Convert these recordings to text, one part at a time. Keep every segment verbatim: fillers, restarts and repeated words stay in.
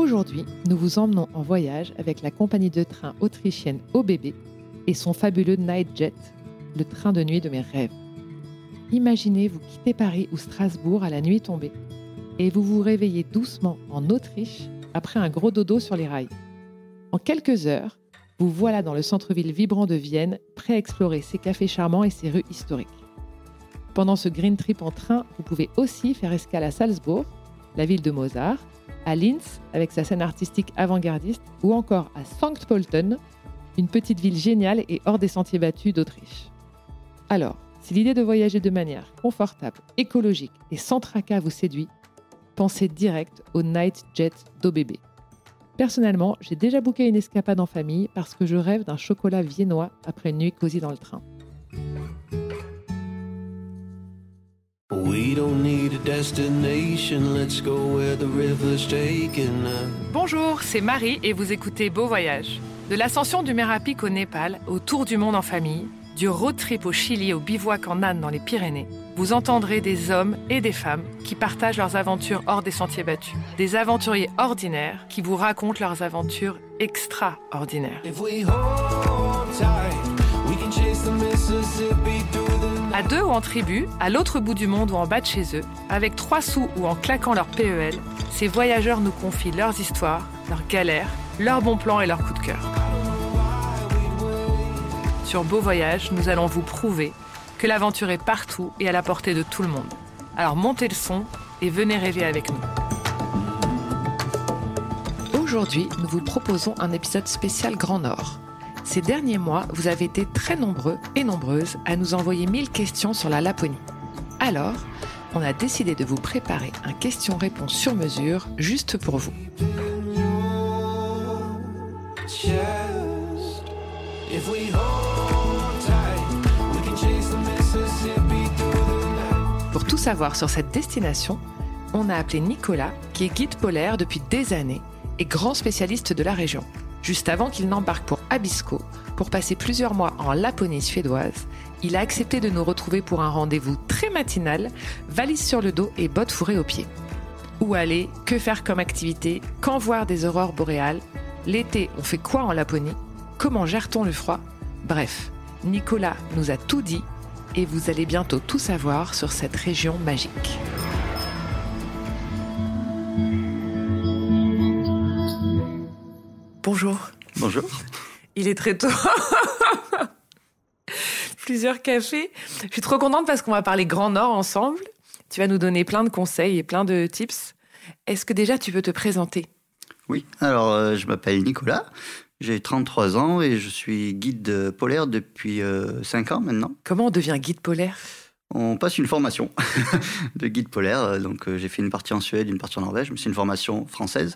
Aujourd'hui, nous vous emmenons en voyage avec la compagnie de train autrichienne O B B et son fabuleux Nightjet, le train de nuit de mes rêves. Imaginez vous quitter Paris ou Strasbourg à la nuit tombée et vous vous réveillez doucement en Autriche après un gros dodo sur les rails. En quelques heures, vous voilà dans le centre-ville vibrant de Vienne, prêt à explorer ses cafés charmants et ses rues historiques. Pendant ce green trip en train, vous pouvez aussi faire escale à Salzbourg, la ville de Mozart, à Linz avec sa scène artistique avant-gardiste ou encore à Sankt Pölten, une petite ville géniale et hors des sentiers battus d'Autriche. Alors, si l'idée de voyager de manière confortable, écologique et sans tracas vous séduit, pensez direct au Nightjet d'O B B. Personnellement, j'ai déjà booké une escapade en famille parce que je rêve d'un chocolat viennois après une nuit cosy dans le train. Bonjour, c'est Marie et vous écoutez Beau Voyage. De l'ascension du Merapic au Népal, au tour du monde en famille, du road trip au Chili au bivouac en âne dans les Pyrénées, vous entendrez des hommes et des femmes qui partagent leurs aventures hors des sentiers battus. Des aventuriers ordinaires qui vous racontent leurs aventures extraordinaires. À deux ou en tribu, à l'autre bout du monde ou en bas de chez eux, avec trois sous ou en claquant leur P E L, ces voyageurs nous confient leurs histoires, leurs galères, leurs bons plans et leurs coups de cœur. Sur Beau Voyage, nous allons vous prouver que l'aventure est partout et à la portée de tout le monde. Alors montez le son et venez rêver avec nous. Aujourd'hui, nous vous proposons un épisode spécial Grand Nord. Ces derniers mois, vous avez été très nombreux et nombreuses à nous envoyer mille questions sur la Laponie. Alors, on a décidé de vous préparer un question-réponse sur mesure juste pour vous. Pour tout savoir sur cette destination, on a appelé Nicolas, qui est guide polaire depuis des années et grand spécialiste de la région. Juste avant qu'il n'embarque pour Abisko, pour passer plusieurs mois en Laponie suédoise, il a accepté de nous retrouver pour un rendez-vous très matinal, valise sur le dos et bottes fourrées aux pieds. Où aller, que faire comme activité, quand voir des aurores boréales, l'été on fait quoi en Laponie, comment gère-t-on le froid, bref, Nicolas nous a tout dit et vous allez bientôt tout savoir sur cette région magique. Bonjour. Bonjour. Il est très tôt. Plusieurs cafés. Je suis trop contente parce qu'on va parler Grand Nord ensemble. Tu vas nous donner plein de conseils et plein de tips. Est-ce que déjà tu peux te présenter ? Oui, alors euh, je m'appelle Nicolas, j'ai trente-trois ans et je suis guide polaire depuis euh, cinq ans maintenant. Comment on devient guide polaire ? On passe une formation de guide polaire. Donc euh, j'ai fait une partie en Suède, une partie en Norvège, mais c'est une formation française.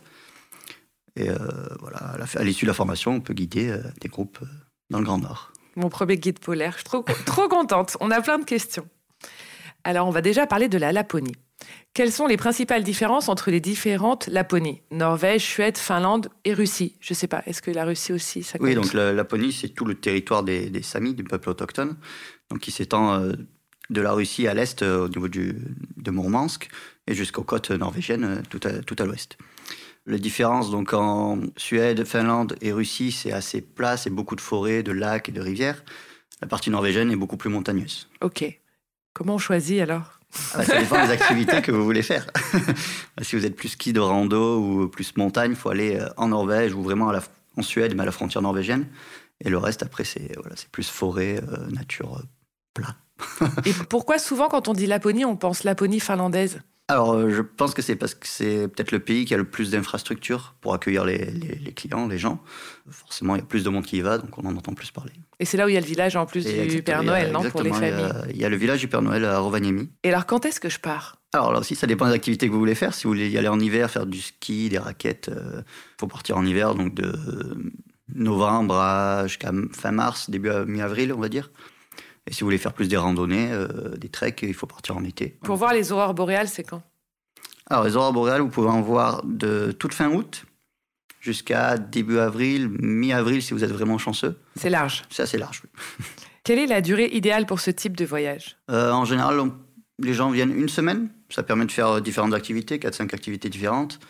Et euh, voilà, à l'issue de la formation, on peut guider euh, des groupes euh, dans le Grand Nord. Mon premier guide polaire, je suis trop, trop contente. On a plein de questions. Alors, on va déjà parler de la Laponie. Quelles sont les principales différences entre les différentes Laponies ? Norvège, Suède, Finlande et Russie. Je ne sais pas, est-ce que la Russie aussi, ça compte ? Oui, donc la Laponie, c'est tout le territoire des, des Samis, du peuple autochtone, donc qui s'étend euh, de la Russie à l'est, euh, au niveau du, de Mourmansk, et jusqu'aux côtes norvégiennes, euh, tout, à, tout à l'ouest. Les différences donc en Suède, Finlande et Russie, c'est assez plat, c'est beaucoup de forêts, de lacs et de rivières. La partie norvégienne est beaucoup plus montagneuse. Ok. Comment on choisit alors ? Ah bah, ça dépend des activités que vous voulez faire. Si vous êtes plus ski de rando ou plus montagne, il faut aller en Norvège ou vraiment à la, en Suède, mais à la frontière norvégienne. Et le reste, après, c'est, voilà, c'est plus forêt, euh, nature, euh, plat. Et pourquoi souvent, quand on dit Laponie, on pense Laponie finlandaise ? Alors, je pense que c'est parce que c'est peut-être le pays qui a le plus d'infrastructures pour accueillir les, les, les clients, les gens. Forcément, il y a plus de monde qui y va, donc on en entend plus parler. Et c'est là où il y a le village en plus Et du Père Noël, non, pour les familles. Il y, a, il y a le village du Père Noël à Rovaniemi. Et alors, quand est-ce que je pars ? Alors là aussi, ça dépend des activités que vous voulez faire. Si vous voulez y aller en hiver, faire du ski, des raquettes, il euh, faut partir en hiver, donc de novembre à, jusqu'à fin mars, début à mi-avril, on va dire. Et si vous voulez faire plus des randonnées, euh, des treks, il faut partir en été. Pour voir les aurores boréales, c'est quand ? Alors, les aurores boréales, vous pouvez en voir de toute fin août jusqu'à début avril, mi-avril si vous êtes vraiment chanceux. C'est large. C'est assez large, oui. Quelle est la durée idéale pour ce type de voyage ? euh, En général, on, les gens viennent une semaine. Ça permet de faire différentes activités, quatre cinq activités différentes.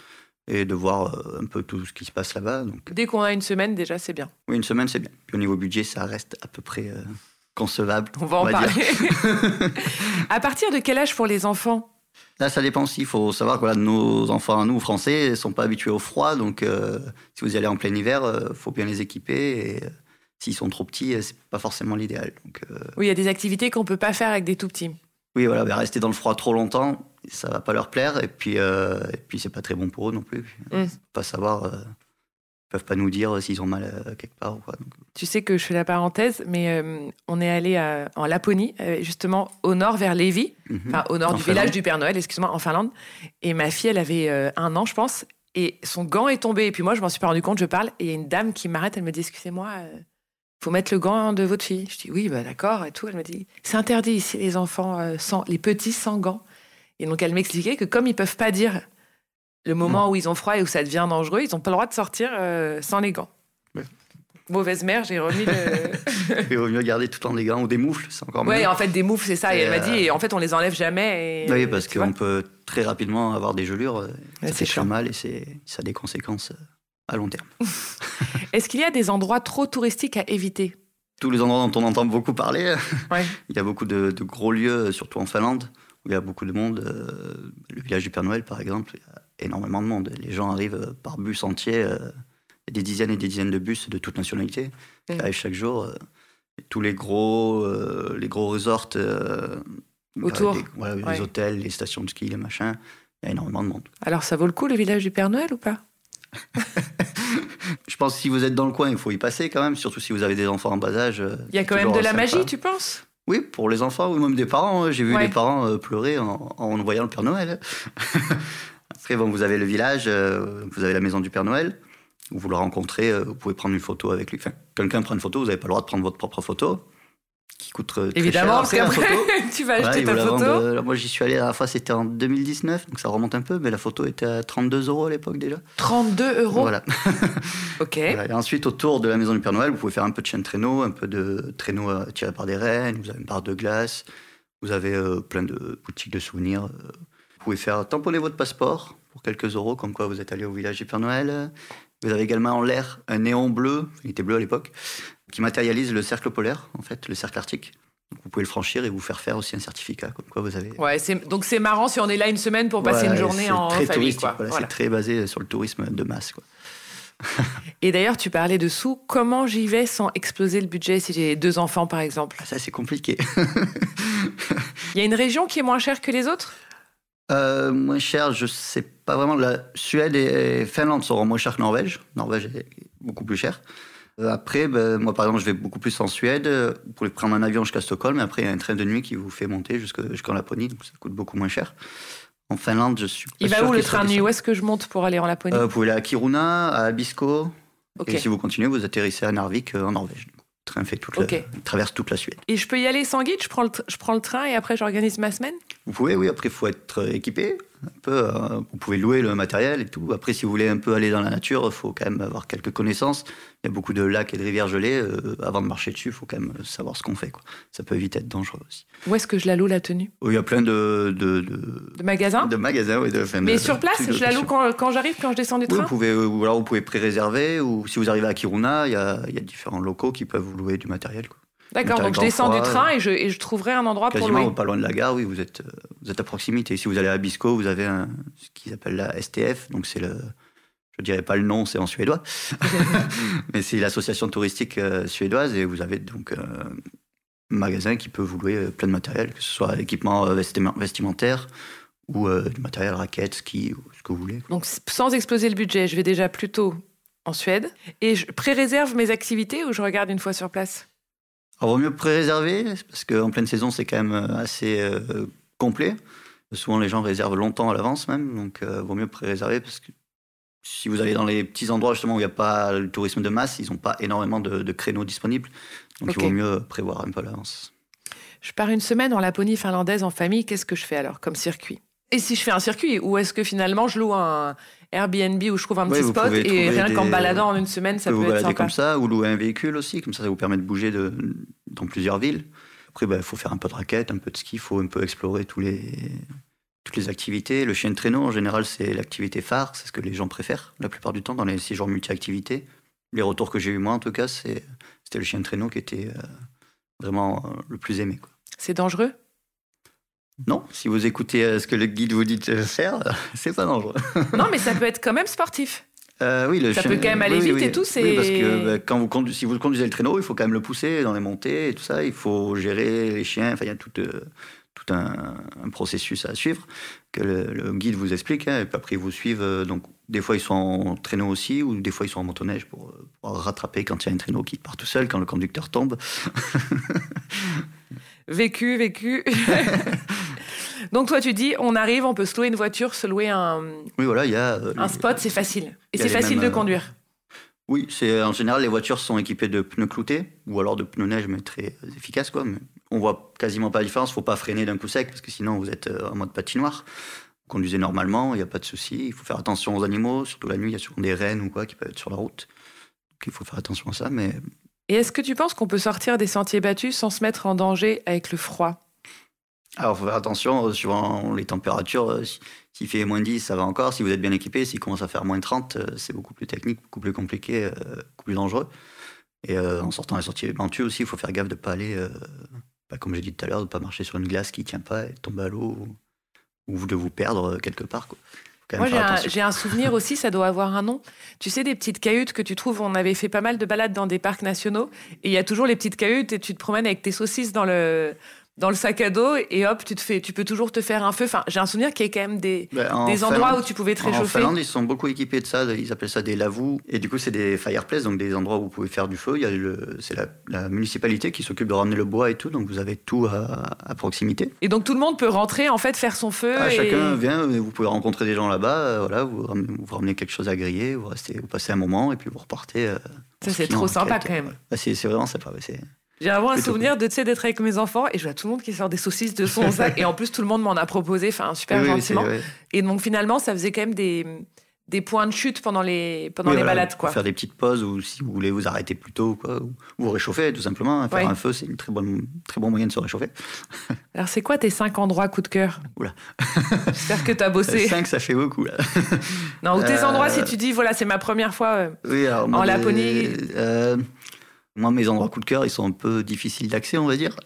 et de voir euh, un peu tout ce qui se passe là-bas. Donc... Dès qu'on a une semaine, déjà, c'est bien. Oui, une semaine, c'est bien. Puis au niveau budget, ça reste à peu près euh, concevable. On va en on va parler. À partir de quel âge pour les enfants ? Là, ça dépend aussi. Il faut savoir que voilà, nos enfants, nous, français, ne sont pas habitués au froid. Donc, euh, si vous y allez en plein hiver, il euh, faut bien les équiper. Et euh, s'ils sont trop petits, ce n'est pas forcément l'idéal. Donc, euh... Oui, il y a des activités qu'on ne peut pas faire avec des tout petits. Oui, voilà, bah, rester dans le froid trop longtemps, ça ne va pas leur plaire. Et puis, euh, et puis ce n'est pas très bon pour eux non plus. Mm. Pas savoir... Euh... Ils ne peuvent pas nous dire s'ils ont mal euh, quelque part ou quoi. Donc... Tu sais que je fais la parenthèse, mais euh, on est allé à, en Laponie, euh, justement au nord vers Lévis, mm-hmm. enfin au nord en du Finlande. Village du Père Noël, excuse-moi, en Finlande. Et ma fille, elle avait euh, un an, je pense, et son gant est tombé. Et puis moi, je m'en suis pas rendu compte, je parle, et il y a une dame qui m'arrête, elle me dit, excusez-moi, il euh, faut mettre le gant de votre fille. Je dis, oui, bah, d'accord, et tout. Elle me dit, c'est interdit ici, les enfants, euh, sans, les petits sans gants. Et donc, elle m'expliquait que comme ils ne peuvent pas dire... le moment mmh. où ils ont froid et où ça devient dangereux, ils n'ont pas le droit de sortir euh, sans les gants. Ouais. Mauvaise mère, j'ai remis le... Il vaut mieux garder tout le temps des gants ou des moufles, c'est encore mieux. Oui, en fait, des moufles, c'est ça. Et, et elle euh... m'a dit, et en fait, on les enlève jamais. Et... Oui, parce qu'on peut très rapidement avoir des gelures. Ouais, ça fait très mal et c'est... ça a des conséquences à long terme. Est-ce qu'il y a des endroits trop touristiques à éviter ? Tous les endroits dont on entend beaucoup parler. Ouais. Il y a beaucoup de, de gros lieux, surtout en Finlande, où il y a beaucoup de monde. Euh, le village du Père Noël, par exemple, il y a énormément de monde. Les gens arrivent par bus entier, euh, des dizaines et des dizaines de bus de toute nationalité qui mmh. arrivent chaque jour. Euh, tous les gros, euh, les gros resorts, euh, autour, les, voilà, ouais. les hôtels, les stations de ski, les machins, il y a énormément de monde. Alors ça vaut le coup le village du Père Noël ou pas ? Je pense que si vous êtes dans le coin, il faut y passer quand même, surtout si vous avez des enfants en bas âge. Il y a quand même de la sympa. Magie, tu penses ? Oui, pour les enfants ou même des parents. J'ai vu ouais. des parents euh, pleurer en, en voyant le Père Noël. Après, bon, vous avez le village, euh, vous avez la maison du Père Noël, où vous le rencontrez, euh, vous pouvez prendre une photo avec lui. Enfin, quelqu'un prend une photo, vous n'avez pas le droit de prendre votre propre photo, qui coûte très évidemment, cher. Évidemment, parce qu'après, tu vas acheter voilà, ta photo. Vendre, moi, j'y suis allé la dernière fois, c'était en deux mille dix-neuf, donc ça remonte un peu, mais la photo était à trente-deux euros à l'époque déjà. trente-deux euros Voilà. Ok. Voilà. Et ensuite, autour de la maison du Père Noël, vous pouvez faire un peu de chaîne traîneau, un peu de traîneau tiré par des rennes, vous avez une barre de glace, vous avez euh, plein de boutiques de souvenirs. Euh, vous pouvez faire tamponner votre passeport pour quelques euros, comme quoi vous êtes allé au village du Père Noël. Vous avez également en l'air un néon bleu, il était bleu à l'époque, qui matérialise le cercle polaire, en fait, le cercle arctique. Donc vous pouvez le franchir et vous faire faire aussi un certificat, comme quoi vous avez... Ouais, c'est... donc c'est marrant si on est là une semaine pour passer ouais, une journée en très famille. Quoi. Voilà, voilà. C'est très basé sur le tourisme de masse. Quoi. Et d'ailleurs, tu parlais de sous. Comment j'y vais sans exploser le budget si j'ai deux enfants, par exemple ? Ça, c'est compliqué. Il y a une région qui est moins chère que les autres ? euh, Moins chère, je ne sais pas vraiment. La Suède et Finlande seront moins chères que Norvège. Norvège est beaucoup plus cher. Après, ben, moi, par exemple, je vais beaucoup plus en Suède. Vous pouvez prendre un avion jusqu'à Stockholm, et après, il y a un train de nuit qui vous fait monter jusqu'en Laponie, donc ça coûte beaucoup moins cher. En Finlande, je suis pas Il sûr va où le qu'il train de nuit ? Où est-ce que je monte pour aller en Laponie ? euh, Vous pouvez aller à Kiruna, à Abisko, okay. et si vous continuez, vous atterrissez à Narvik, en Norvège. Le train fait toute okay. la, traverse toute la Suède. Et je peux y aller sans guide ? Je prends le, t- je prends le train et après, j'organise ma semaine ? Vous pouvez, oui. Après, il faut être équipé. Un peu, euh, vous pouvez louer le matériel et tout. Après, si vous voulez un peu aller dans la nature, il faut quand même avoir quelques connaissances. Il y a beaucoup de lacs et de rivières gelées. Euh, avant de marcher dessus, il faut quand même savoir ce qu'on fait, quoi. Ça peut vite être dangereux aussi. Où est-ce que je la loue, la tenue ? Oh, il y a plein de... De, de, de magasins ? De magasins, oui. De, enfin, Mais de, sur place, je la loue quand, quand j'arrive, quand je descends du train ? Oui, vous pouvez, ou alors vous pouvez pré-réserver. Ou si vous arrivez à Kiruna, il y a, il y a différents locaux qui peuvent vous louer du matériel, quoi. D'accord, donc je descends froid, du train et je, et je trouverai un endroit pour louer. Quasiment pas loin de la gare, oui, vous êtes, vous êtes à proximité. Si vous allez à Abisko, vous avez un, ce qu'ils appellent la S T F, donc c'est le, je dirais pas le nom, c'est en suédois, mais c'est l'association touristique suédoise et vous avez donc un magasin qui peut vous louer plein de matériel, que ce soit équipement vestimentaire ou euh, du matériel raquette, ski, ou ce que vous voulez. Donc sans exploser le budget, je vais déjà plutôt en Suède et je pré-réserve mes activités ou je regarde une fois sur place ? Alors, il vaut mieux pré-réserver, parce qu'en pleine saison, c'est quand même assez euh, complet. Souvent, les gens réservent longtemps à l'avance même, donc il euh, vaut mieux pré-réserver, parce que si vous allez dans les petits endroits justement où il n'y a pas le tourisme de masse, ils n'ont pas énormément de, de créneaux disponibles, donc okay. il vaut mieux prévoir un peu à l'avance. Je pars une semaine en Laponie finlandaise en famille, qu'est-ce que je fais alors comme circuit ? Et si je fais un circuit, ou est-ce que finalement je loue un Airbnb où je trouve un petit oui, spot et rien des... qu'en baladant en une semaine, ça peut vous être sympa. Comme ça, ou louer un véhicule aussi, comme ça, ça vous permet de bouger de, dans plusieurs villes. Après, il bah, faut faire un peu de raquette, un peu de ski, il faut un peu explorer tous les, toutes toutes les activités. Le chien de traîneau, en général, c'est l'activité phare, c'est ce que les gens préfèrent la plupart du temps dans les séjours multi-activités. Les retours que j'ai eu moi, en tout cas, c'est, c'était le chien de traîneau qui était euh, vraiment euh, le plus aimé, quoi. C'est dangereux ? Non, si vous écoutez euh, ce que le guide vous dit de faire, euh, c'est pas dangereux. Non, mais ça peut être quand même sportif. Euh, oui, le ça chien, peut quand même aller oui, vite oui, et tout. C'est... Oui, parce que bah, quand vous conduisez, si vous conduisez le traîneau, il faut quand même le pousser dans les montées et tout ça. Il faut gérer les chiens. Enfin, il y a tout, euh, tout un, un processus à suivre que le, le guide vous explique. Hein, et puis après, ils vous suivent. Euh, donc, des fois, ils sont en traîneau aussi, ou des fois, ils sont en motoneige pour, pour rattraper quand il y a un traîneau qui part tout seul, quand le conducteur tombe. Vécu, vécu. Donc toi, tu dis, on arrive, on peut se louer une voiture, se louer un, oui, voilà, y a, euh, un les, spot, c'est facile. Et c'est les facile mêmes, de conduire. Euh, oui, c'est, en général, les voitures sont équipées de pneus cloutés, ou alors de pneus neige, mais très efficaces, quoi. Mais on voit quasiment pas la différence. Il ne faut pas freiner d'un coup sec, parce que sinon, vous êtes en mode patinoire. Vous conduisez normalement, il n'y a pas de souci. Il faut faire attention aux animaux, surtout la nuit, il y a souvent des rennes ou quoi qui peuvent être sur la route. Donc il faut faire attention à ça, mais... Et est-ce que tu penses qu'on peut sortir des sentiers battus sans se mettre en danger avec le froid ? Alors, il faut faire attention, suivant les températures. S'il fait moins dix, ça va encore. Si vous êtes bien équipé, s'il commence à faire moins trente, c'est beaucoup plus technique, beaucoup plus compliqué, beaucoup plus dangereux. Et euh, en sortant les sentiers battus aussi, il faut faire gaffe de ne pas aller, euh, bah, comme j'ai dit tout à l'heure, de ne pas marcher sur une glace qui ne tient pas et tomber à l'eau ou, ou de vous perdre quelque part, quoi. Moi, j'ai un, j'ai un souvenir aussi, ça doit avoir un nom. Tu sais, des petites cahutes que tu trouves, on avait fait pas mal de balades dans des parcs nationaux, et il y a toujours les petites cahutes, et tu te promènes avec tes saucisses dans le, dans le sac à dos, et hop, tu, te fais, tu peux toujours te faire un feu. Enfin, j'ai un souvenir qu'il y ait quand même des, ben, des endroits Finlande, où tu pouvais te réchauffer. En Finlande, ils sont beaucoup équipés de ça, ils appellent ça des lavous, et du coup, c'est des fireplaces, donc des endroits où vous pouvez faire du feu. Il y a le, c'est la, la municipalité qui s'occupe de ramener le bois et tout, donc vous avez tout à, à proximité. Et donc tout le monde peut rentrer, en fait, faire son feu. Ah, et... Chacun vient, vous pouvez rencontrer des gens là-bas, voilà, vous, ramenez, vous ramenez quelque chose à griller, vous, restez, vous passez un moment, et puis vous repartez. Euh, ça, c'est trop sympa quand même. Bah, c'est, c'est vraiment sympa, ouais, c'est... J'ai vraiment un souvenir de, tu sais, d'être avec mes enfants et je vois tout le monde qui sort des saucisses de son sac. Et en plus, tout le monde m'en a proposé, enfin, super oui, gentiment. Oui, et donc, finalement, ça faisait quand même des, des points de chute pendant les, pendant oui, les voilà, balades, quoi. Faire des petites pauses ou si vous voulez vous arrêter plus tôt, quoi, ou vous réchauffer, tout simplement. Faire oui. un feu, c'est une très bonne, très bon moyen de se réchauffer. Alors, c'est quoi tes cinq endroits coup de cœur ? Oula. J'espère que tu as bossé. Cinq, ça fait beaucoup, là. Non, ou tes euh... endroits, si tu dis, voilà, c'est ma première fois euh, oui, alors, en Laponie. Des... Euh... Moi, mes endroits coup de cœur, ils sont un peu difficiles d'accès, on va dire.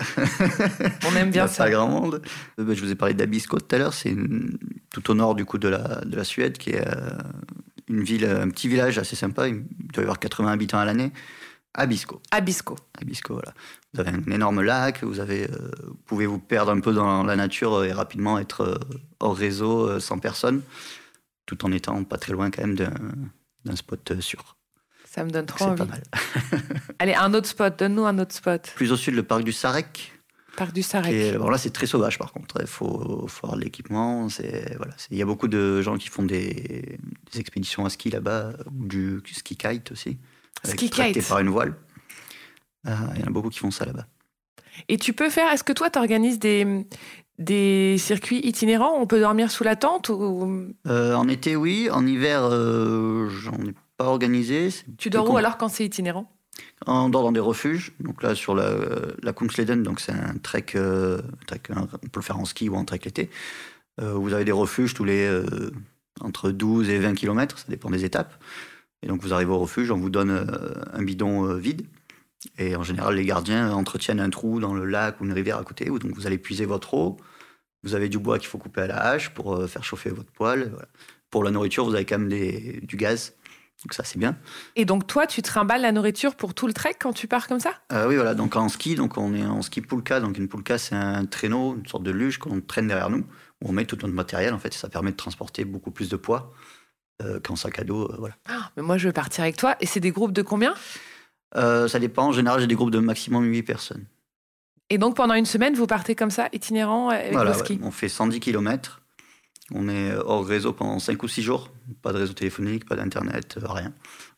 On aime bien Il y a ça. Pas grand monde. Je vous ai parlé d'Abisko tout à l'heure. C'est une... tout au nord du coup de la, de la Suède, qui est euh, une ville, un petit village assez sympa. Il doit y avoir quatre-vingts habitants à l'année. Abisko. Abisko. Abisko, voilà. Vous avez un énorme lac. Vous avez, euh, vous pouvez vous perdre un peu dans la nature et rapidement être euh, hors réseau, euh, sans personne, tout en étant pas très loin quand même d'un, d'un spot euh, sûr. Ça me donne trop c'est envie. Pas mal. Allez, un autre spot, donne-nous un autre spot. Plus au sud, le parc du Sarek. Parc du Sarek. Et, bon, là, c'est très sauvage, par contre. Il faut, faut avoir de l'équipement. C'est, voilà, c'est, il y a beaucoup de gens qui font des, des expéditions à ski là-bas, ou du ski kite aussi. Ski tracté kite. par une voile. Euh, il y en a beaucoup qui font ça là-bas. Et tu peux faire... Est-ce que toi, tu organises des... des circuits itinérants ? On peut dormir sous la tente ou... euh, En été, oui. En hiver, euh, j'en ai pas organisé. C'est tu dors où alors quand c'est itinérant ? On dort dans des refuges. Donc là, sur la, la Kungsleden, donc c'est un trek, euh, trek, on peut le faire en ski ou en trek l'été. Euh, vous avez des refuges tous les euh, entre douze et vingt kilomètres, ça dépend des étapes. Et donc vous arrivez au refuge, on vous donne euh, un bidon euh, vide. Et en général, les gardiens entretiennent un trou dans le lac ou une rivière à côté. Donc vous allez puiser votre eau. Vous avez du bois qu'il faut couper à la hache pour euh, faire chauffer votre poêle. Voilà. Pour la nourriture, vous avez quand même des, du gaz. Donc ça, c'est bien. Et donc toi, tu trimbales la nourriture pour tout le trek quand tu pars comme ça ? euh, Oui, voilà. Donc en ski, donc on est en ski poulka. Donc une poulka, c'est un traîneau, une sorte de luge qu'on traîne derrière nous, où on met tout notre matériel. En fait, ça permet de transporter beaucoup plus de poids euh, qu'en sac à dos. Euh, voilà. Ah, mais moi, je veux partir avec toi. Et c'est des groupes de combien ? euh, Ça dépend. En général, j'ai des groupes de maximum huit personnes. Et donc pendant une semaine, vous partez comme ça, itinérant avec voilà, le ski ? Ouais. On fait cent dix kilomètres. On est hors réseau pendant cinq ou six jours. Pas de réseau téléphonique, pas d'internet, rien.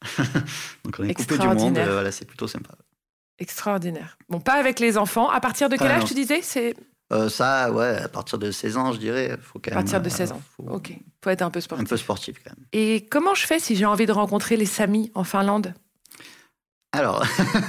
Donc on est coupé du monde. Euh, voilà, c'est plutôt sympa. Extraordinaire. Bon, pas avec les enfants. À partir de quel ah, âge non. tu disais c'est... Euh, ça, ouais, à partir de seize ans, je dirais. Faut quand à partir même, de seize ans, faut... ok. Faut être un peu sportif. Un peu sportif, quand même. Et comment je fais si j'ai envie de rencontrer les Samis en Finlande ? Alors,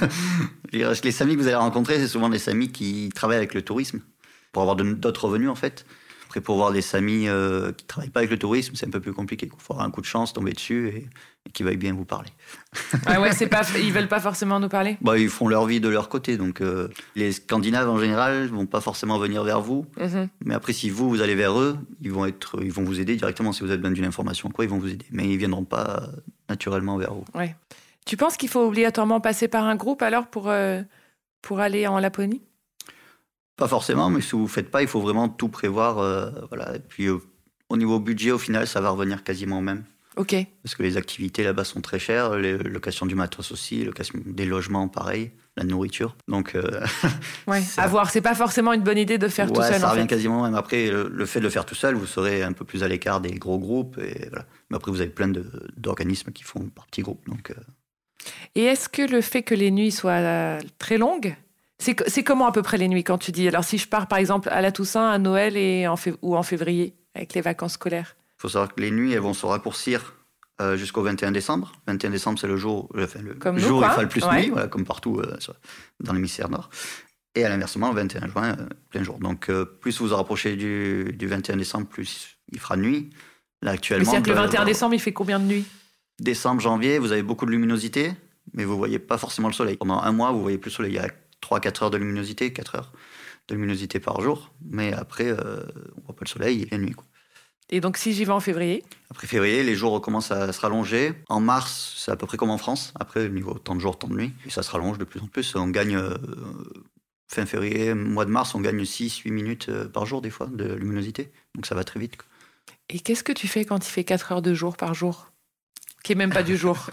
les Samis que vous allez rencontrer, c'est souvent des Samis qui travaillent avec le tourisme pour avoir de, d'autres revenus, en fait. Après, pour voir des samis euh, qui ne travaillent pas avec le tourisme, c'est un peu plus compliqué. Il faut avoir un coup de chance, tomber dessus et, et qu'ils veuillent bien vous parler. Ah ouais, c'est pas, ils ne veulent pas forcément nous parler? Bah, ils font leur vie de leur côté. Donc, euh, les Scandinaves, en général, ne vont pas forcément venir vers vous. Mm-hmm. Mais après, si vous, vous allez vers eux, ils vont, être, ils vont vous aider directement. Si vous avez besoin d'une information, quoi, ils vont vous aider. Mais ils ne viendront pas naturellement vers vous. Ouais. Tu penses qu'il faut obligatoirement passer par un groupe alors pour, euh, pour aller en Laponie? Pas forcément, mais si vous ne faites pas, il faut vraiment tout prévoir. Euh, voilà. Et puis, euh, au niveau budget, au final, ça va revenir quasiment au même. Ok. Parce que les activités là-bas sont très chères, les locations du matos aussi, location des logements, pareil, la nourriture. Donc, euh, ouais, à voir. C'est pas forcément une bonne idée de faire ouais, tout seul. Ça en revient fait. quasiment même. Après, le, le fait de le faire tout seul, vous serez un peu plus à l'écart des gros groupes. Et voilà. Mais après, vous avez plein de, d'organismes qui font par petits groupes. Donc, euh... Et est-ce que le fait que les nuits soient euh, très longues, c'est, c'est comment à peu près les nuits quand tu dis? Alors si je pars par exemple à la Toussaint, à Noël et en fév- ou en février avec les vacances scolaires? Il faut savoir que les nuits, elles vont se raccourcir euh, jusqu'au vingt et un décembre. vingt et un décembre, c'est le jour, enfin, le comme jour nous, où quoi. il fait le plus ouais. nuit, voilà, comme partout euh, dans l'hémisphère nord. Et à l'inversement, le vingt et un juin, euh, plein jour. Donc euh, plus vous vous rapprochez du, du vingt et un décembre, plus il fera nuit. Là, actuellement, mais c'est-à-dire que le vingt et un euh, décembre, il fait combien de nuits? Décembre, janvier, vous avez beaucoup de luminosité, mais vous ne voyez pas forcément le soleil. Pendant un mois, vous ne voyez plus le soleil. Il y a trois à quatre heures de luminosité, quatre heures de luminosité par jour. Mais après, euh, on ne voit pas le soleil, il y a la nuit, quoi. Et donc, si j'y vais en février? Après février, les jours recommencent à se rallonger. En mars, c'est à peu près comme en France. Après, niveau temps de jour, temps de nuit. Et ça se rallonge de plus en plus. On gagne, euh, fin février, mois de mars, on gagne six à huit minutes par jour, des fois, de luminosité. Donc ça va très vite, quoi. Et qu'est-ce que tu fais quand il fait quatre heures de jour par jour? Qui est même pas du jour.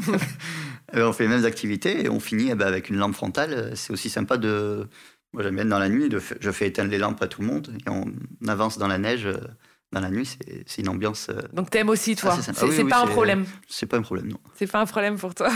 On fait les mêmes activités et on finit eh ben, avec une lampe frontale. C'est aussi sympa de... Moi, j'aime bien dans la nuit, de... je fais éteindre les lampes à tout le monde et on avance dans la neige. Dans la nuit, c'est, c'est une ambiance... Donc t'aimes aussi, toi? Ah, c'est c'est ah, oui, c'est oui, pas c'est... un problème? C'est pas un problème, non. C'est pas un problème pour toi?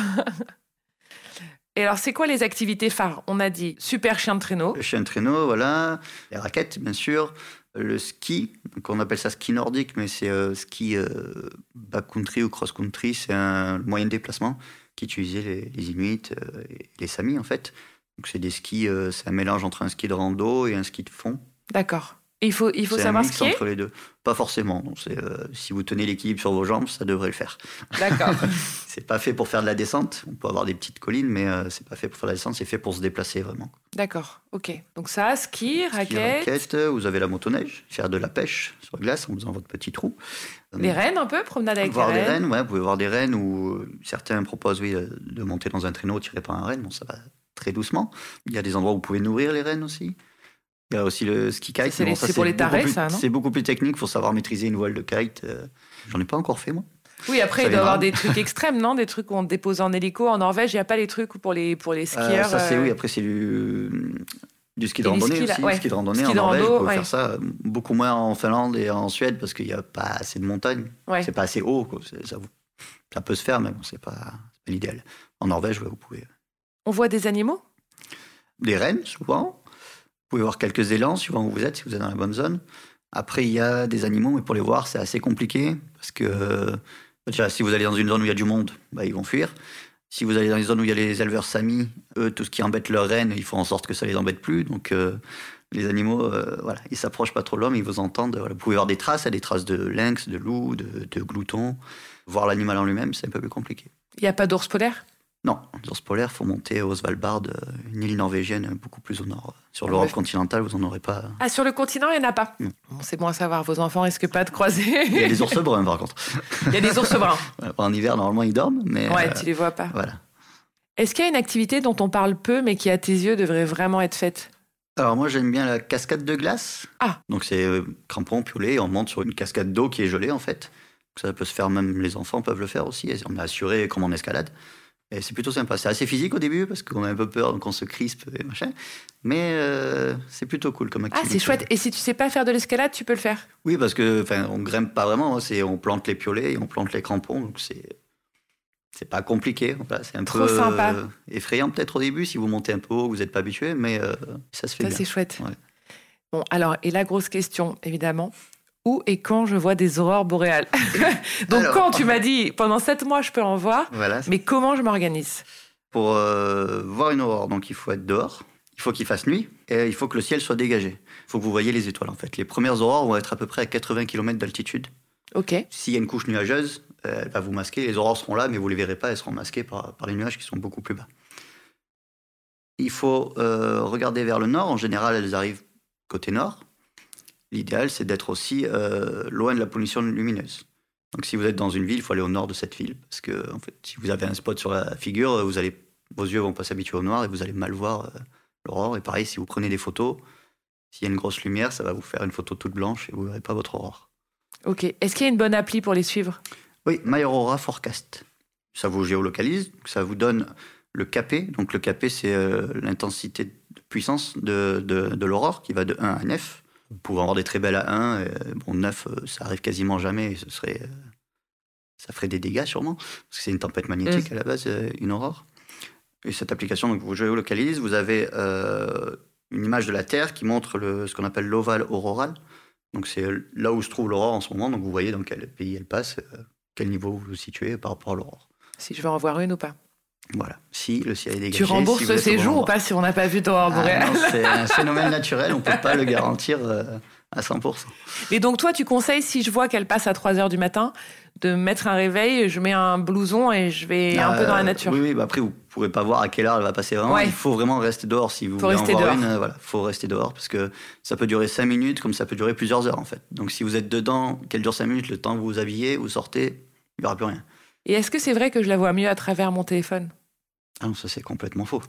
Et alors, c'est quoi les activités phares? On a dit super chien de traîneau. Le chien de traîneau, voilà. Les raquettes, bien sûr. Le ski, donc on appelle ça ski nordique, mais c'est euh, ski euh, backcountry ou cross-country. C'est un moyen de déplacement qu'utilisaient les, les Inuits euh, et les Samis, en fait. Donc c'est des skis, euh, c'est un mélange entre un ski de rando et un ski de fond. D'accord. Et il faut, il faut c'est savoir un mix skier entre les deux. Pas forcément. Donc c'est, euh, si vous tenez l'équilibre sur vos jambes, ça devrait le faire. D'accord. C'est pas fait pour faire de la descente. On peut avoir des petites collines, mais euh, c'est pas fait pour faire de la descente. C'est fait pour se déplacer vraiment. D'accord. Ok. Donc ça, ski, raquette. Ski, raquette. Vous avez la motoneige, faire de la pêche sur glace en faisant votre petit trou. Les rennes un peu, promenade avec voir les rennes. Voir des rennes, ouais. Vous pouvez voir des rennes où certains proposent oui de monter dans un traîneau tiré par un renne. Bon, ça va très doucement. Il y a des endroits où vous pouvez nourrir les rennes aussi. Il y a aussi le ski kite. C'est, bon, les, ça, c'est pour les tarés, plus, ça, non? C'est beaucoup plus technique. Il faut savoir maîtriser une voile de kite. Euh, j'en ai pas encore fait, moi. Oui, après, ça il doit y avoir des trucs extrêmes, non? Des trucs où on te dépose en hélico. En Norvège, il n'y a pas les trucs pour les, pour les skieurs. Euh, ça, c'est euh... oui. Après, c'est du, du ski de Et randonnée ski, aussi. là, ouais. Ski de randonnée ski en de Norvège. rando, vous pouvez ouais. faire ça beaucoup moins en Finlande et en Suède parce qu'il n'y a pas assez de montagnes. Ouais. C'est pas assez haut, quoi. C'est, ça, ça peut se faire, mais bon, c'est pas, c'est pas l'idéal. En Norvège, ouais, vous pouvez. On voit des animaux? Des rennes, souvent. Vous pouvez voir quelques élans, suivant où vous êtes, si vous êtes dans la bonne zone. Après, il y a des animaux, mais pour les voir, c'est assez compliqué. Parce que, déjà, si vous allez dans une zone où il y a du monde, bah, ils vont fuir. Si vous allez dans une zone où il y a les éleveurs samis, eux, tout ce qui embête leurs rennes, ils font en sorte que ça les embête plus. Donc, euh, les animaux, euh, voilà, ils s'approchent pas trop de l'homme, ils vous entendent. Voilà. Vous pouvez voir des traces, il y a des traces de lynx, de loup, de, de glouton. Voir l'animal en lui-même, c'est un peu plus compliqué. Il n'y a pas d'ours polaire? Non, l'ours polaire, il faut monter au Svalbard, une île norvégienne beaucoup plus au nord. Sur l'Europe continentale, vous n'en aurez pas. Ah, sur le continent, il n'y en a pas? Non. Bon, c'est bon à savoir, vos enfants risquent pas de croiser. Il y a des ours bruns, par contre. Il y a des ours bruns. En hiver, normalement, ils dorment, mais... Ouais, euh, tu les vois pas. Voilà. Est-ce qu'il y a une activité dont on parle peu, mais qui, à tes yeux, devrait vraiment être faite? Alors moi, j'aime bien la cascade de glace. Ah. Donc c'est euh, crampon, piolet, on monte sur une cascade d'eau qui est gelée, en fait. Ça peut se faire, même les enfants peuvent le faire aussi. On est assuré comme en escalade. Et c'est plutôt sympa. C'est assez physique au début parce qu'on a un peu peur, donc on se crispe et machin. Mais euh, c'est plutôt cool comme activité. Ah, c'est chouette. Et si tu sais pas faire de l'escalade, tu peux le faire? Oui, parce que enfin, on grimpe pas vraiment. C'est on plante les piolets et on plante les crampons, donc c'est c'est pas compliqué. Voilà, c'est un Trop peu sympa. euh, effrayant peut-être au début si vous montez un peu haut, vous n'êtes pas habitué, mais euh, ça se fait Ça, bien. c'est chouette. Ouais. Bon, alors, et la grosse question, évidemment. Où et quand je vois des aurores boréales? Donc, alors, quand tu m'as dit, pendant sept mois, je peux en voir, voilà, mais comment je m'organise? Pour euh, voir une aurore, donc il faut être dehors. il faut qu'il fasse nuit et il faut que le ciel soit dégagé. Il faut que vous voyez les étoiles, en fait. Les premières aurores vont être à peu près à quatre-vingts kilomètres d'altitude. Ok. S'il y a une couche nuageuse, elle va vous masquer. Les aurores seront là, mais vous ne les verrez pas. Elles seront masquées par, par les nuages qui sont beaucoup plus bas. Il faut euh, regarder vers le nord. En général, elles arrivent côté nord. L'idéal, c'est d'être aussi euh, loin de la pollution lumineuse. Donc, si vous êtes dans une ville, il faut aller au nord de cette ville. Parce que, en fait, si vous avez un spot sur la figure, vous allez, vos yeux ne vont pas s'habituer au noir et vous allez mal voir euh, l'aurore. Et pareil, si vous prenez des photos, s'il y a une grosse lumière, ça va vous faire une photo toute blanche et vous ne verrez pas votre aurore. Ok. Est-ce qu'il y a une bonne appli pour les suivre ? Oui, My Aurora Forecast. Ça vous géolocalise, ça vous donne le K P. Donc, le K P, c'est euh, l'intensité de puissance de, de, de l'aurore qui va de un à neuf. Vous pouvez avoir des très belles à un, et, bon, neuf, ça arrive quasiment jamais, et ce serait, euh, ça ferait des dégâts sûrement, parce que c'est une tempête magnétique mmh. à la base, euh, une aurore. Et cette application, donc, vous géolocalise, vous avez euh, une image de la Terre qui montre le, ce qu'on appelle l'ovale auroral, donc c'est là où se trouve l'aurore en ce moment, donc vous voyez dans quel pays elle passe, euh, quel niveau vous vous situez par rapport à l'aurore. Si je veux en voir une ou pas. Voilà, si le ciel est dégagé. Tu rembourses si le séjour ou pas si on n'a pas vu d'aurore boréale ? Ah, c'est un phénomène naturel, on ne peut pas le garantir euh, à cent pour cent. Et donc toi, tu conseilles, si je vois qu'elle passe à trois heures du matin, de mettre un réveil, je mets un blouson et je vais euh, un peu dans la nature. Oui, oui bah après, vous ne pourrez pas voir à quelle heure elle va passer vraiment. Ouais. Il faut vraiment rester dehors. Si vous faut voulez rester en voir dehors. une, euh, voilà, faut rester dehors parce que ça peut durer cinq minutes comme ça peut durer plusieurs heures en fait. Donc si vous êtes dedans, qu'elle dure cinq minutes, le temps que vous vous habillez, vous sortez, il n'y aura plus rien. Et est-ce que c'est vrai que je la vois mieux à travers mon téléphone ? Ah non, ça c'est complètement faux.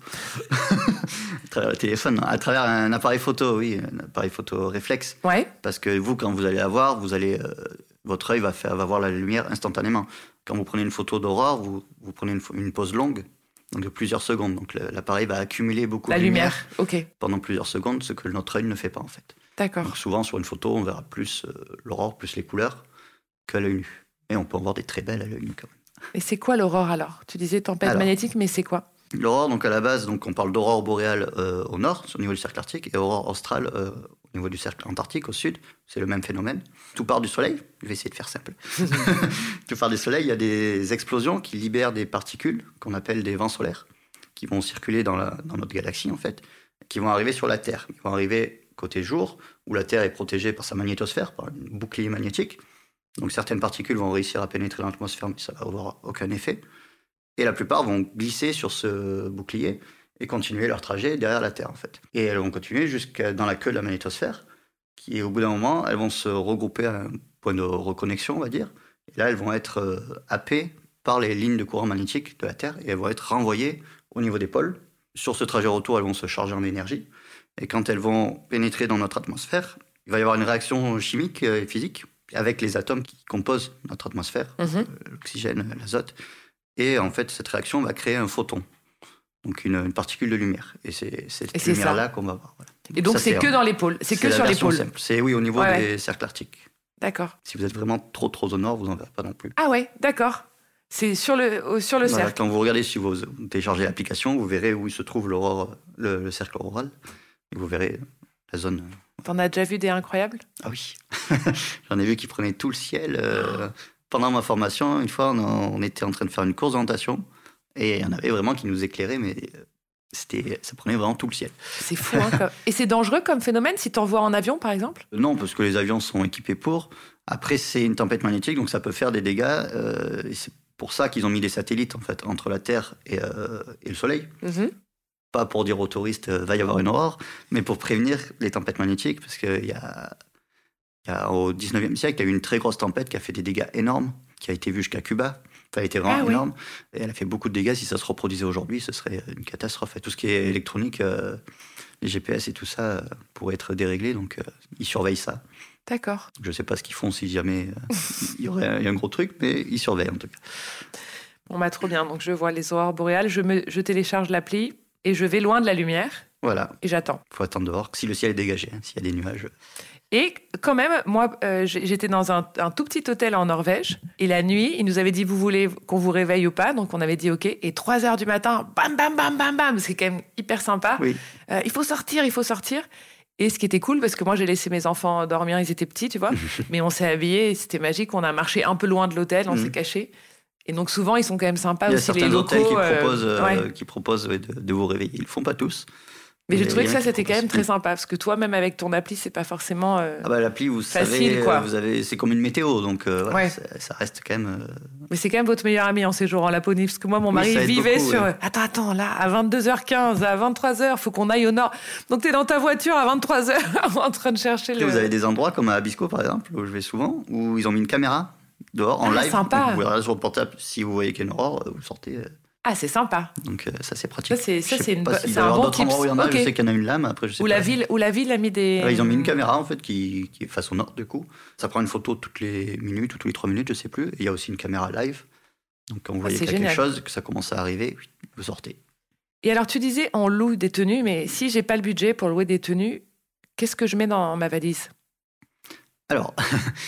À travers le téléphone, à travers un appareil photo, oui, un appareil photo réflexe. Ouais. Parce que vous, quand vous allez la voir, vous allez, euh, votre œil va, faire, va voir la lumière instantanément. Quand vous prenez une photo d'aurore, vous, vous prenez une, une pause longue, donc de plusieurs secondes. Donc le, l'appareil va accumuler beaucoup la de lumière, lumière. Okay. pendant plusieurs secondes, ce que notre œil ne fait pas en fait. D'accord. Donc souvent sur une photo, on verra plus euh, l'aurore, plus les couleurs qu'à l'œil nu. Et on peut en voir des très belles à l'œil nu quand même. Et c'est quoi l'aurore alors ? Tu disais tempête alors, magnétique, mais c'est quoi ? L'aurore, donc à la base, donc on parle d'aurore boréale euh, au nord, au niveau du cercle arctique, et aurore australe euh, au niveau du cercle antarctique, au sud. C'est le même phénomène. Tout part du soleil. Je vais essayer de faire simple. Tout part du soleil, il y a des explosions qui libèrent des particules qu'on appelle des vents solaires, qui vont circuler dans, la, dans notre galaxie, en fait, qui vont arriver sur la Terre. Ils vont arriver côté jour, où la Terre est protégée par sa magnétosphère, par un bouclier magnétique. Donc certaines particules vont réussir à pénétrer dans l'atmosphère, mais ça va avoir aucun effet. Et la plupart vont glisser sur ce bouclier et continuer leur trajet derrière la Terre, en fait. Et elles vont continuer jusqu'à dans la queue de la magnétosphère, qui, au bout d'un moment, elles vont se regrouper à un point de reconnexion, on va dire. Et là, elles vont être euh, happées par les lignes de courant magnétique de la Terre et elles vont être renvoyées au niveau des pôles. Sur ce trajet retour, elles vont se charger en énergie. Et quand elles vont pénétrer dans notre atmosphère, il va y avoir une réaction chimique et physique avec les atomes qui composent notre atmosphère, mmh. l'oxygène, l'azote. Et en fait, cette réaction va créer un photon, donc une, une particule de lumière. Et c'est cette et lumière-là qu'on va voir. Voilà. Et donc, ça, c'est, c'est que dans les pôles, c'est, c'est que sur les pôles. Simple. C'est oui, au niveau ouais, des ouais. cercles arctiques. D'accord. Si vous êtes vraiment trop trop au nord, vous n'en verrez pas non plus. Ah ouais, d'accord. C'est sur le, au, sur le voilà, cercle. Quand vous regardez, si vous téléchargez l'application, vous verrez où se trouve l'aurore, le, le cercle auroral. Et vous verrez la zone. T'en as déjà vu des incroyables ? Ah oui. J'en ai vu qui prenaient tout le ciel. Euh, pendant ma formation, une fois, on, on était en train de faire une course d'orientation et il y en avait vraiment qui nous éclairaient, mais c'était, ça prenait vraiment tout le ciel. C'est fou, hein, comme... Et c'est dangereux comme phénomène si tu envoies en avion, par exemple ? Non, parce que les avions sont équipés pour. Après, c'est une tempête magnétique, donc ça peut faire des dégâts. Euh, et c'est pour ça qu'ils ont mis des satellites, en fait, entre la Terre et, euh, et le Soleil. Mm-hmm. Pas pour dire aux touristes, euh, va y avoir une aurore, mais pour prévenir les tempêtes magnétiques, parce qu'il y a... Il y a, au dix-neuvième siècle, il y a eu une très grosse tempête qui a fait des dégâts énormes, qui a été vue jusqu'à Cuba. Ça a été vraiment ah, énorme. Oui. Et elle a fait beaucoup de dégâts. Si ça se reproduisait aujourd'hui, ce serait une catastrophe. Et tout ce qui est électronique, euh, les G P S et tout ça, euh, pourrait être déréglé. Donc, euh, ils surveillent ça. D'accord. Je ne sais pas ce qu'ils font si jamais euh, il y aurait un, il y a un gros truc, mais ils surveillent en tout cas. Bon, bah, trop bien. Donc, je vois les aurores boréales. Je, me, je télécharge l'appli et je vais loin de la lumière. Voilà. Et j'attends. Il faut attendre dehors. Si le ciel est dégagé, hein, s'il y a des nuages... Et quand même, moi, euh, j'étais dans un, un tout petit hôtel en Norvège. Et la nuit, ils nous avaient dit, vous voulez qu'on vous réveille ou pas ? Donc, on avait dit OK. Et trois heures du matin, bam, bam, bam, bam, bam. C'est quand même hyper sympa. Oui. Euh, il faut sortir, il faut sortir. Et ce qui était cool, parce que moi, j'ai laissé mes enfants dormir. Ils étaient petits, tu vois. Mais on s'est habillés. C'était magique. On a marché un peu loin de l'hôtel. On mmh. s'est cachés. Et donc, souvent, ils sont quand même sympas aussi, les locaux. Il y a certains hôtels qui proposent, euh, euh, ouais. qui proposent ouais, de, de vous réveiller. Ils ne le font pas tous. Mais j'ai Et trouvé il y que en a ça, qui c'était quand même proposent. très sympa. Parce que toi, même avec ton appli, c'est pas forcément... euh, Ah bah l'appli, vous Facile, savez, quoi. euh, vous avez, c'est comme une météo, donc euh, voilà, Ouais. ça, ça reste quand même. euh, Mais c'est quand même votre meilleur ami en séjour en Laponie. Parce que moi, mon Oui, mari ça aide vivait beaucoup, sur... ouais. Attends, attends, là, à vingt-deux heures quinze, à vingt-trois heures, faut qu'on aille au nord. Donc t'es dans ta voiture à vingt-trois heures en train de chercher Après, le... vous avez des endroits comme à Abisko par exemple, où je vais souvent, où ils ont mis une caméra dehors en Ah, live. sympa. Donc vous pouvez regarder sur le portable si vous voyez qu'il y a une aurore, vous sortez. euh, Ah, c'est sympa. Donc euh, ça c'est pratique. Ça, c'est- ça, Je sais c'est une pas bo- s'il c'est doit y un avoir bon d'autres endroits où il y en a. tips. Je Ok. sais qu'il y en a une là, mais après je sais Où pas. la, ville, où la ville a mis des... Ouais, ils ont mis une caméra en fait qui, qui est face au nord du coup. Ça prend une photo toutes les minutes ou tous les trois minutes, je sais plus. Et il y a aussi une caméra live. Donc quand vous voyez Ah, c'est qu'il y a quelque génial. chose, que ça commence à arriver, vous sortez. Et alors, tu disais, on loue des tenues, mais si j'ai pas le budget pour louer des tenues, qu'est-ce que je mets dans ma valise? Alors,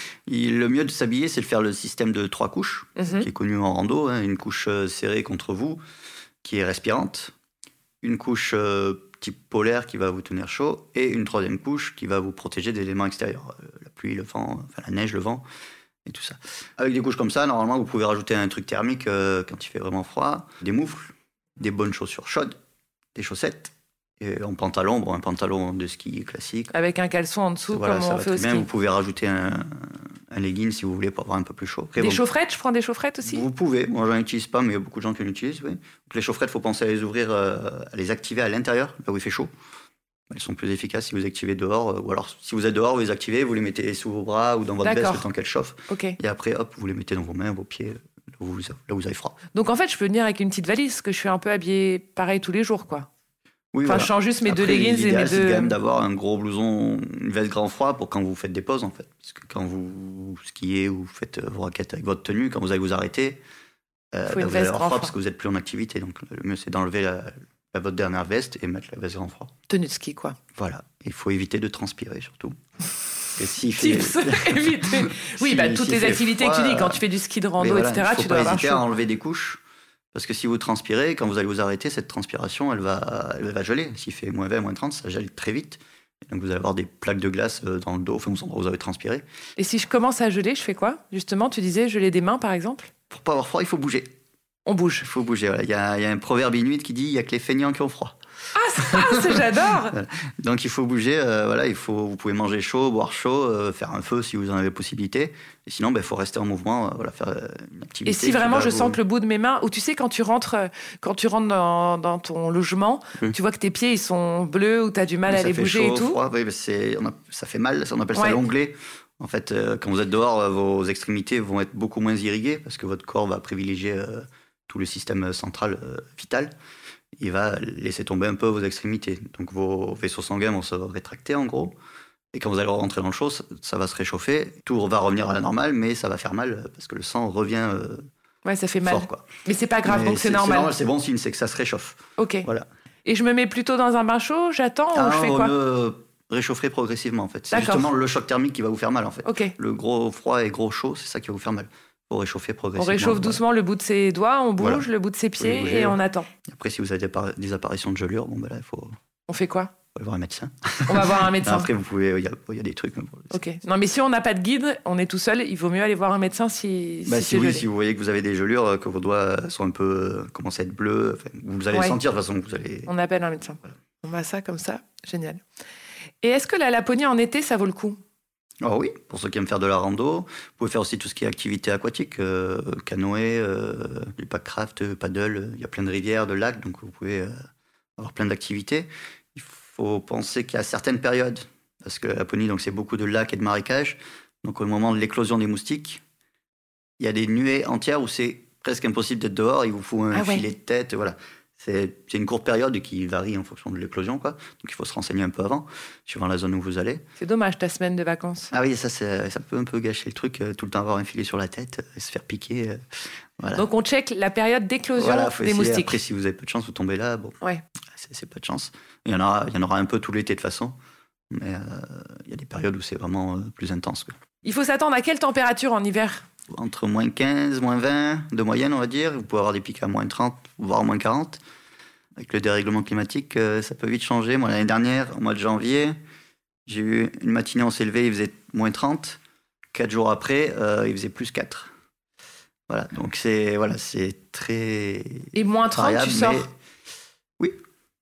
il- le mieux de s'habiller, c'est de faire le système de trois couches, Mhm. qui est connu en rando. hein. Une couche euh, serrée contre vous, qui est respirante. Une couche euh, type polaire qui va vous tenir chaud. Et une troisième couche qui va vous protéger des éléments extérieurs. euh, la pluie, le vent, enfin la neige, le vent, et tout ça. Avec des couches comme ça, normalement, vous pouvez rajouter un truc thermique euh, quand il fait vraiment froid. Des moufles, des bonnes chaussures chaudes, des chaussettes. Et en pantalon, bon, un pantalon de ski classique. Avec un caleçon en dessous, Voilà, comme ça on va fait au très bien. ski. Vous pouvez rajouter un, un legging si vous voulez pour avoir un peu plus chaud. Après, Des bon, chaufferettes, je prends des chaufferettes aussi. Vous pouvez. Moi, j'en utilise pas, mais il y a beaucoup de gens qui l'utilisent. Oui. Donc, les chaufferettes, il faut penser à les ouvrir, euh, à les activer à l'intérieur, là où il fait chaud. Elles sont plus efficaces si vous les activez dehors. euh, ou alors, si vous êtes dehors, vous les activez, vous les mettez sous vos bras ou dans votre D'accord. veste le temps qu'elles chauffent. Ok. Et après, hop, vous les mettez dans vos mains, vos pieds, là où vous, là où vous avez froid. Donc en fait, je peux venir avec une petite valise, parce que je suis un peu habillée pareil tous les jours, quoi. Oui, Enfin, voilà. je change juste mes deux Après, leggings et mes l'idéal, c'est deux... quand même d'avoir un gros blouson, une veste grand froid pour quand vous faites des pauses, en fait. Parce que quand vous skiez ou faites vos raquettes avec votre tenue, quand vous allez vous arrêter, euh, Faut bah, une vous allez veste avoir grand froid froid. parce que vous n'êtes plus en activité. Donc le mieux, c'est d'enlever la, la- votre dernière veste et mettre la veste grand froid. Tenue de ski, quoi. Voilà. Il faut éviter de transpirer, surtout. Et s'il fait- Tips, éviter. Oui, Si- bah, toutes s'il les fait activités froid, que tu dis, quand tu fais du ski de Mais rando, voilà, et cetera, il faut tu pas dois avoir hésiter chaud. à enlever des couches. Parce que si vous transpirez, quand vous allez vous arrêter, cette transpiration, elle va, elle va geler. S'il fait moins vingt, moins trente, ça gèle très vite. Et donc vous allez avoir des plaques de glace euh, dans le dos, enfin, aux endroits où vous avez transpiré. Et si je commence à geler, je fais quoi? Justement, tu disais geler des mains, par exemple? Pour pas avoir froid, il faut bouger. On bouge. Il faut bouger. Voilà. Il y a, il y a un proverbe inuit qui dit il y a que les feignants qui ont froid. Ah, ça, c'est- j'adore. Donc il faut bouger. euh, voilà, il faut, vous pouvez manger chaud, boire chaud, euh, faire un feu si vous en avez possibilité. Et sinon, il ben, faut rester en mouvement, euh, voilà, faire euh, une activité. Et si qui vraiment va je vous- sens que le bout de mes mains, ou tu sais, quand tu rentres, euh, quand tu rentres dans, dans ton logement, Mm. tu vois que tes pieds ils sont bleus ou tu as du mal Oui, à ça les fait bouger chaud, et tout. froid, oui, mais c'est, on a- ça fait mal, ça, on appelle ça Ouais. l'onglet. En fait, euh, quand vous êtes dehors, euh, vos extrémités vont être beaucoup moins irriguées parce que votre corps va privilégier euh, tout le système central euh, vital. Il va laisser tomber un peu vos extrémités. Donc vos vaisseaux sanguins vont se rétracter en gros. Et quand vous allez rentrer dans le chaud, ça, ça va se réchauffer. Tout va revenir à la normale, mais ça va faire mal parce que le sang revient euh, Ouais, ça fait mal. fort. Quoi. Mais c'est pas grave, Mais donc c'est normal. C'est bon signe, c'est que ça se réchauffe. Ok. Voilà. Et je me mets plutôt dans un bain chaud, j'attends ou Ah, je fais on quoi? le réchauffer progressivement en fait. C'est D'accord. justement le choc thermique qui va vous faire mal en fait. Ok. Le gros froid et gros chaud, c'est ça qui va vous faire mal. Il faut réchauffer On progressivement. réchauffe Voilà. doucement le bout de ses doigts, on bouge, Voilà. le bout de ses pieds bouger, et on ouais. attend. Après, si vous avez des, appar- des apparitions de gelure, bon, ben là, il faut, faut On fait quoi? aller voir un médecin. On va voir un médecin. Après, vous pouvez, il y, a- il y a des trucs. mais bon, Ok. Non, mais si on n'a pas de guide, on est tout seul, il vaut mieux aller voir un médecin si, Bah, si si c'est oui, gelé. si vous voyez que vous avez des gelures, euh, que vos doigts sont un peu euh, commencent à être bleus, enfin, vous allez Ouais. le sentir de toute façon. Vous allez... On appelle un médecin. On va ça comme ça, génial. Et est-ce que la Laponie en été, ça vaut le coup? Oh oui, pour ceux qui aiment faire de la rando, vous pouvez faire aussi tout ce qui est activité aquatique, euh, canoë, euh, du pack-craft, paddle, il y a plein de rivières, de lacs, donc vous pouvez euh, avoir plein d'activités. Il faut penser qu'il y a certaines périodes, parce que la Laponie, donc, c'est beaucoup de lacs et de marécages, donc au moment de l'éclosion des moustiques, il y a des nuées entières où c'est presque impossible d'être dehors, il vous faut un Ah ouais. filet de tête, voilà. C'est c'est une courte période qui varie en fonction de l'éclosion, quoi. Donc il faut se renseigner un peu avant, suivant la zone où vous allez. C'est dommage ta semaine de vacances. Ah oui, ça, c'est- ça peut un peu gâcher le truc, euh, tout le temps avoir un filet sur la tête, euh, et se faire piquer. euh, voilà. Donc on check la période d'éclosion Voilà, faut des essayer. moustiques. Après, si vous avez peu de chance, vous tombez là, bon, Ouais. c'est c'est pas de chance. Il y en aura, il y en aura un peu tout l'été de toute façon, mais euh, il y a des périodes où c'est vraiment euh, plus intense, quoi. Il faut s'attendre à quelle température en hiver? Entre moins quinze, moins vingt de moyenne, on va dire. Vous pouvez avoir des pics à moins trente, voire moins quarante. Avec le dérèglement climatique, euh, ça peut vite changer. Moi, l'année dernière, au mois de janvier, j'ai eu une matinée, on s'est levé, il faisait moins trente. Quatre jours après, euh, il faisait plus quatre. Voilà, donc c'est voilà, c'est très Et moins trente, variable, tu sors? mais- Oui,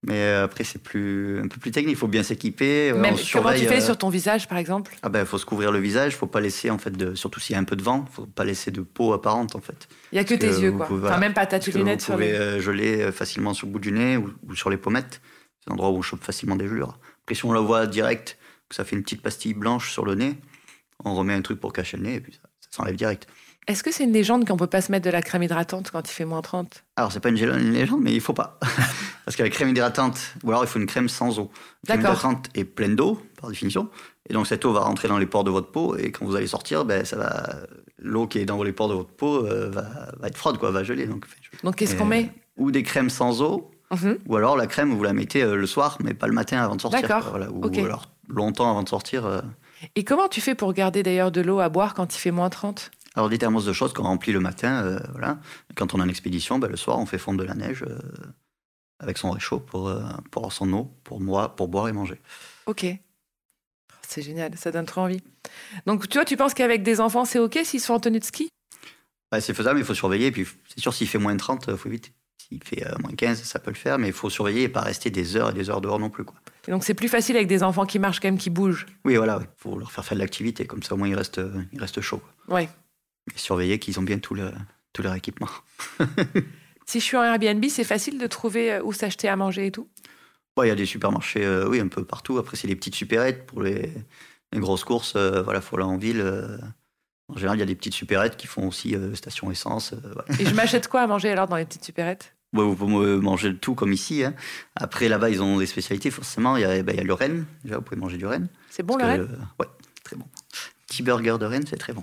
Mais euh, après, c'est plus, un peu plus technique. Il faut bien s'équiper. Ouais, Même, comment tu fais euh... sur ton visage, par exemple? Ah ben, faut se couvrir le visage. Faut pas laisser, en fait, de... surtout s'il y a un peu de vent, faut pas laisser de peau apparente, en fait. Il y a que tes que yeux, quoi. Pouvez, enfin, voilà. même pas ta tes lunettes. Vous pouvez euh, geler facilement sur le bout du nez ou, ou sur les pommettes. C'est l'endroit où on chope facilement des gelures. Après, si on la voit direct, que ça fait une petite pastille blanche sur le nez, on remet un truc pour cacher le nez et puis ça, ça s'enlève direct. Est-ce que c'est une légende qu'on peut pas se mettre de la crème hydratante quand il fait moins trente? Alors, c'est pas une, une légende, mais il faut pas. Parce qu'avec crème hydratante, ou alors il faut une crème sans eau. La crème hydratante est pleine d'eau, par définition. Et donc, cette eau va rentrer dans les pores de votre peau. Et quand vous allez sortir, ben, ça va... l'eau qui est dans les pores de votre peau euh, va, va être froide, quoi, va geler. Donc, donc qu'est-ce et, qu'on met? Ou des crèmes sans eau. Mm-hmm. Ou alors la crème, vous la mettez euh, le soir, mais pas le matin avant de sortir. D'accord. Voilà. Ou okay. alors longtemps avant de sortir. Euh... Et comment tu fais pour garder d'ailleurs de l'eau à boire quand il fait moins trente? Alors, des thermos de chaude qu'on remplit le matin, euh, voilà. Quand on est en expédition, ben, le soir, on fait fondre de la neige euh, avec son réchaud pour, euh, pour avoir son eau, pour, moi, pour boire et manger. Ok. C'est génial, ça donne trop envie. Donc, tu vois, tu penses qu'avec des enfants, c'est ok s'ils sont en tenue de ski? Ben, c'est faisable, mais il faut surveiller. Et puis, c'est sûr, s'il fait moins de trente, il faut vite. S'il fait euh, moins quinze, ça peut le faire, mais il faut surveiller et pas rester des heures et des heures dehors non plus, quoi. Et donc, c'est plus facile avec des enfants qui marchent quand même, qui bougent? Oui, voilà, il faut leur faire faire de l'activité, comme ça, au moins, ils restent, ils restent chauds. Oui. Et surveiller qu'ils ont bien tout, le, tout leur équipement. Si je suis en Airbnb, c'est facile de trouver où s'acheter à manger et tout? Il ouais, y a des supermarchés, euh, oui, un peu partout. Après, c'est des petites supérettes pour les, les grosses courses. Euh, voilà, faut aller en ville. Euh, en général, il y a des petites supérettes qui font aussi euh, station essence. Euh, voilà. Et je m'achète quoi à manger alors dans les petites supérettes? Ouais, vous pouvez manger le tout comme ici. Hein. Après, là-bas, ils ont des spécialités, forcément. Il y a, ben, il y a le renne. Déjà, vous pouvez manger du renne. C'est bon, le renne? euh, Ouais, très bon. Petit burger de renne, c'est très bon.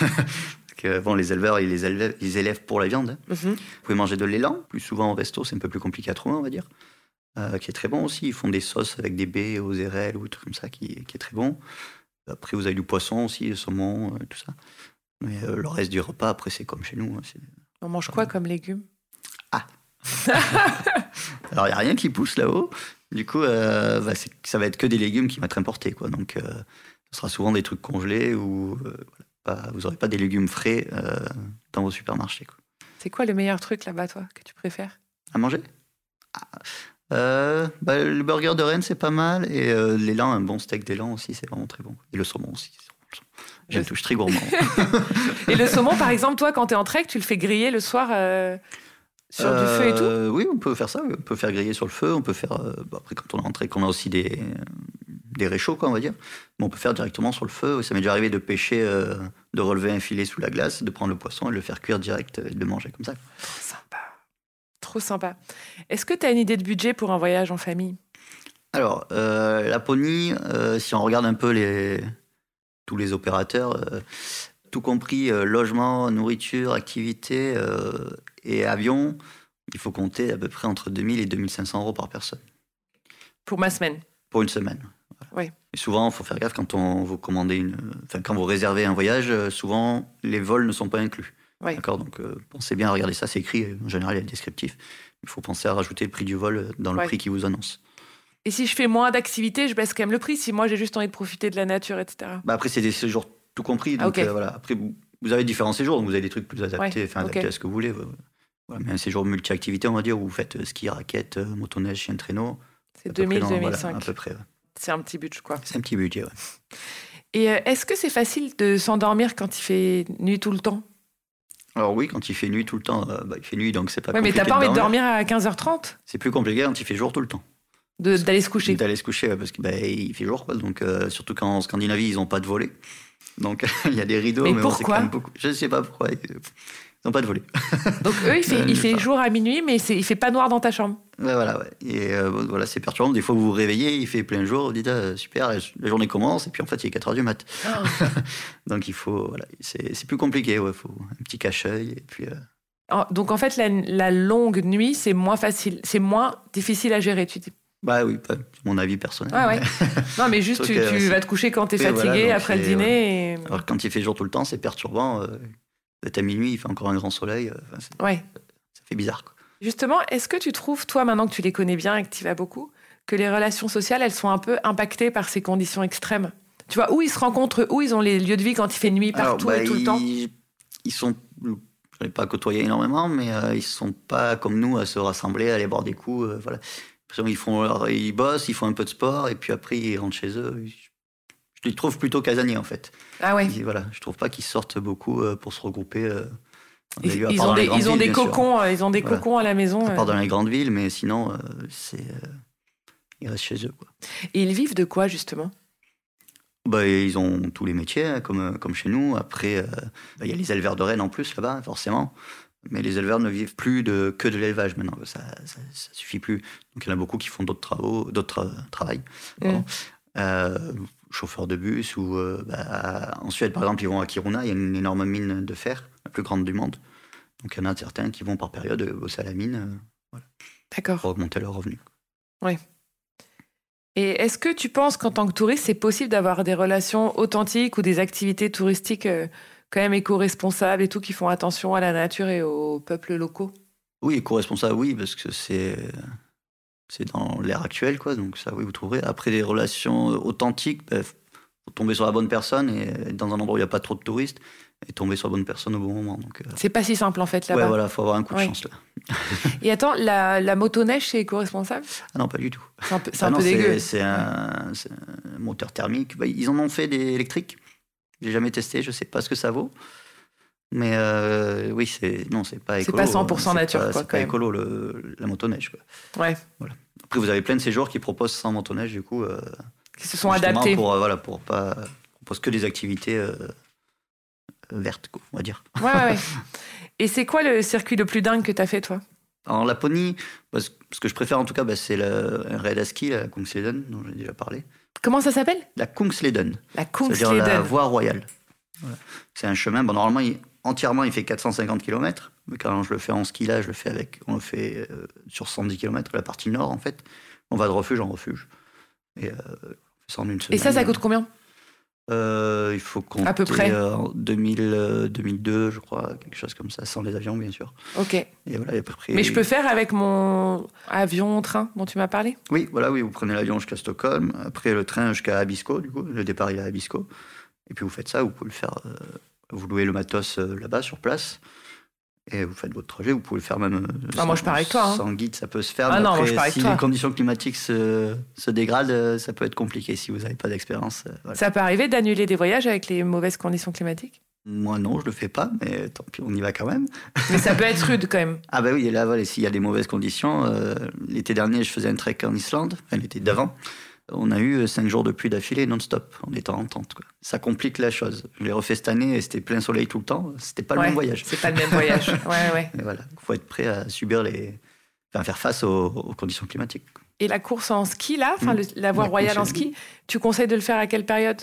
Que, bon, les éleveurs, ils les élèvent, ils élèvent pour la viande. Hein. Mm-hmm. Vous pouvez manger de l'élan, plus souvent au resto, c'est un peu plus compliqué à trouver, on va dire. Euh, qui est très bon aussi. Ils font des sauces avec des baies aux érelles ou des trucs comme ça, qui, qui est très bon. Après, vous avez du poisson aussi, le saumon, euh, tout ça. Mais euh, le reste du repas, après, c'est comme chez nous. Hein, c'est... On mange quoi comme légumes? Ah Alors, il n'y a rien qui pousse là-haut. Du coup, euh, bah, c'est, ça va être que des légumes qui vont être importés, quoi. Donc, euh, ce sera souvent des trucs congelés ou... Euh, voilà. Pas, vous n'aurez pas des légumes frais euh, dans vos supermarchés, quoi. C'est quoi le meilleur truc là-bas, toi, que tu préfères? À manger? ah. euh, bah, Le burger de Rennes, c'est pas mal. Et euh, l'élan, un bon steak d'élan aussi, c'est vraiment très bon. Et le saumon aussi. J'ai une touche très gourmand. Et le saumon, par exemple, toi, quand tu es en trek, tu le fais griller le soir euh, sur euh, du feu et tout? Oui, on peut faire ça. On peut faire griller sur le feu. On peut faire... Euh, bah, après, quand on est en trek, on a aussi des... des réchauds, quoi, on va dire. Mais on peut faire directement sur le feu. Ça m'est déjà arrivé de pêcher, euh, de relever un filet sous la glace, de prendre le poisson et de le faire cuire direct et de le manger comme ça. Trop sympa. Trop sympa. Est-ce que tu as une idée de budget pour un voyage en famille? Alors, euh, Laponie, euh, si on regarde un peu les, tous les opérateurs, euh, tout compris euh, logement, nourriture, activité euh, et avion, il faut compter à peu près entre deux mille et deux mille cinq cents euros par personne. Pour ma semaine? Pour une semaine. Oui. Et souvent, il faut faire gaffe quand on vous commandez une, enfin quand vous réservez un voyage, souvent les vols ne sont pas inclus. Oui. D'accord, donc euh, pensez bien à regarder ça, c'est écrit. En général, il y a le descriptif. Il faut penser à rajouter le prix du vol dans le oui. prix qui vous annonce. Et si je fais moins d'activités, je baisse quand même le prix. Si moi j'ai juste envie de profiter de la nature, et cetera. Bah après, c'est des séjours tout compris. Donc ah, okay. euh, voilà. Après, vous, vous avez différents séjours, donc vous avez des trucs plus adaptés, enfin ouais. adaptés okay. à ce que vous voulez. Voilà. Mais un séjour multi-activité, on va dire, où vous faites ski, raquette, motoneige, chien de traîneau. C'est deux mille, deux mille cinq. Voilà, à peu près. Ouais. C'est un petit budget, quoi. C'est un petit budget, ouais. Et euh, est-ce que c'est facile de s'endormir quand il fait nuit tout le temps? Alors oui, quand il fait nuit tout le temps, euh, bah, il fait nuit, donc c'est pas ouais, compliqué. Mais t'as pas envie de dormir, dormir à quinze heures trente? C'est plus compliqué quand il fait jour tout le temps. De, d'aller se coucher? D'aller se coucher, ouais, parce qu'il bah, fait jour, quoi. Donc, euh, surtout qu'en Scandinavie, ils n'ont pas de volets. Donc il y a des rideaux. Mais, mais pourquoi bon, c'est quand même beaucoup... Je ne sais pas pourquoi. Ils n'ont pas de volets. Donc eux, il fait, il fait jour à minuit, mais c'est, il ne fait pas noir dans ta chambre? Ouais, voilà, ouais. Et euh, voilà, c'est perturbant. Des fois, vous vous réveillez, il fait plein jour, vous dites ah, super, la journée commence, et puis en fait, il est quatre heures du mat. Oh. Donc il faut, voilà, c'est, c'est plus compliqué, il ouais, faut un petit cache-œil, et puis... Euh... Oh, donc en fait, la, la longue nuit, c'est moins facile, c'est moins difficile à gérer, tu dis? Bah oui, c'est mon avis personnel. Ah ouais. Non, mais juste, tu, tu euh, vas te coucher quand t'es oui, fatigué voilà, après le dîner. Ouais. Et... Alors quand il fait jour tout le temps, c'est perturbant. Euh, vous êtes à minuit, il fait encore un grand soleil. Euh, c'est, ouais. Ça fait bizarre, quoi. Justement, est-ce que tu trouves, toi, maintenant que tu les connais bien et que tu y vas beaucoup, que les relations sociales, elles sont un peu impactées par ces conditions extrêmes? Tu vois, où ils se rencontrent, où ils ont les lieux de vie quand il fait nuit partout Alors, bah, et tout ils, le temps? Ils sont... Je n'ai pas côtoyé énormément, mais euh, ils ne sont pas comme nous à se rassembler, à aller boire des coups. Euh, voilà. Ils, font leur, ils bossent, ils font un peu de sport, et puis après, ils rentrent chez eux. Je les trouve plutôt casaniers, en fait. Ah ouais. Et voilà, je trouve pas qu'ils sortent beaucoup pour se regrouper. Euh, ils, lieux, ils, ont des, ils ont villes, des cocons, ils ont des voilà. cocons à la maison. À part dans les grandes villes, mais sinon, euh, c'est, euh, ils restent chez eux, quoi. Et ils vivent de quoi, justement? Bah, ils ont tous les métiers, hein, comme, comme chez nous. Après, il euh, bah, y a les éleveurs de rennes en plus, là-bas, forcément. Mais les éleveurs ne vivent plus de, que de l'élevage maintenant. Ça, ça, ça suffit plus. Donc, il y en a beaucoup qui font d'autres travaux, d'autres tra- travails. Mmh. Euh, chauffeurs de bus. Ou, euh, bah, en Suède, par exemple, ils vont à Kiruna. Il y a une énorme mine de fer, la plus grande du monde. Donc, il y en a certains qui vont par période bosser à la mine. Euh, voilà, D'accord. Pour augmenter leurs revenus. Oui. Et est-ce que tu penses qu'en tant que touriste, c'est possible d'avoir des relations authentiques ou des activités touristiques euh, quand même éco-responsables et tout, qui font attention à la nature et aux peuples locaux? Oui, éco-responsable, oui, parce que c'est, c'est dans l'ère actuelle, quoi. Donc ça, oui, vous trouverez. Après, des relations authentiques, il bah, faut tomber sur la bonne personne et être dans un endroit où il n'y a pas trop de touristes et tomber sur la bonne personne au bon moment. Donc, euh... c'est pas si simple, en fait, là-bas. Ouais, voilà, il faut avoir un coup de ouais. chance, là. Et attends, la, la motoneige, c'est éco-responsable? Ah non, pas du tout. C'est un peu, c'est ah un non, peu c'est, dégueu. C'est un, c'est un moteur thermique. Bah, ils en ont fait des électriques. J'ai jamais testé, je sais pas ce que ça vaut. Mais euh, oui, c'est non, c'est pas écolo. C'est pas cent pour cent c'est nature, pas, quoi. C'est pas écolo, le, la motoneige, quoi. Ouais. Voilà. Après, vous avez plein de séjours qui proposent sans motoneige, du coup. Euh, qui se sont adaptés. Pour, euh, voilà, pour pas... propose que des activités euh, vertes, quoi, on va dire. Ouais, ouais, ouais. Et c'est quoi le circuit le plus dingue que tu as fait, toi? En Laponie, bah, ce que je préfère en tout cas, bah, c'est le, un raid à ski, la Kungsleden, dont j'ai déjà parlé. Comment ça s'appelle? La Kungsleden. La Kungsleden. C'est-à-dire la voie royale. Voilà. C'est un chemin, bon, normalement, il, entièrement, il fait quatre cent cinquante kilomètres. Mais quand je le fais en ski, là, je le fais avec, on le fait euh, sur cent dix kilomètres, la partie nord, en fait. On va de refuge en refuge. Et, euh, ça en une semaine. Et ça, ça coûte combien? Euh, il faut compter à peu près euh, en deux mille, euh, deux mille deux, je crois, quelque chose comme ça, sans les avions, bien sûr. Ok. Et voilà, à peu près... Mais je peux faire avec mon avion, train dont tu m'as parlé? Oui, voilà, oui, vous prenez l'avion jusqu'à Stockholm, après le train jusqu'à Abisko, du coup, le départ il est à Abisko, et puis vous faites ça, vous pouvez le faire, euh, vous louez le matos euh, là-bas, sur place, et vous faites votre trajet, vous pouvez le faire même euh, ah, sans, moi je pars avec toi. Hein. Sans guide, ça peut se faire. Ah non, après, moi je pars avec si toi. les conditions climatiques se, se dégradent, ça peut être compliqué si vous n'avez pas d'expérience. Euh, voilà. Ça peut arriver d'annuler des voyages avec les mauvaises conditions climatiques? Moi non, je le fais pas, mais tant pis, on y va quand même. Mais ça peut être rude quand même. Ah bah oui, et là, voilà, s'il y a des mauvaises conditions, euh, l'été dernier, je faisais un trek en Islande, enfin l'été d'avant. On a eu cinq jours de pluie d'affilée non-stop, en étant en tente, quoi. Ça complique la chose. Je l'ai refait cette année et c'était plein soleil tout le temps. C'était pas ouais, le même voyage. C'est pas le même voyage. Ouais, ouais. Et voilà, il faut être prêt à subir les, enfin, faire face aux, aux conditions climatiques. Et la course en ski là, enfin mmh. la voie la royale en ski, tu conseilles de le faire à quelle période?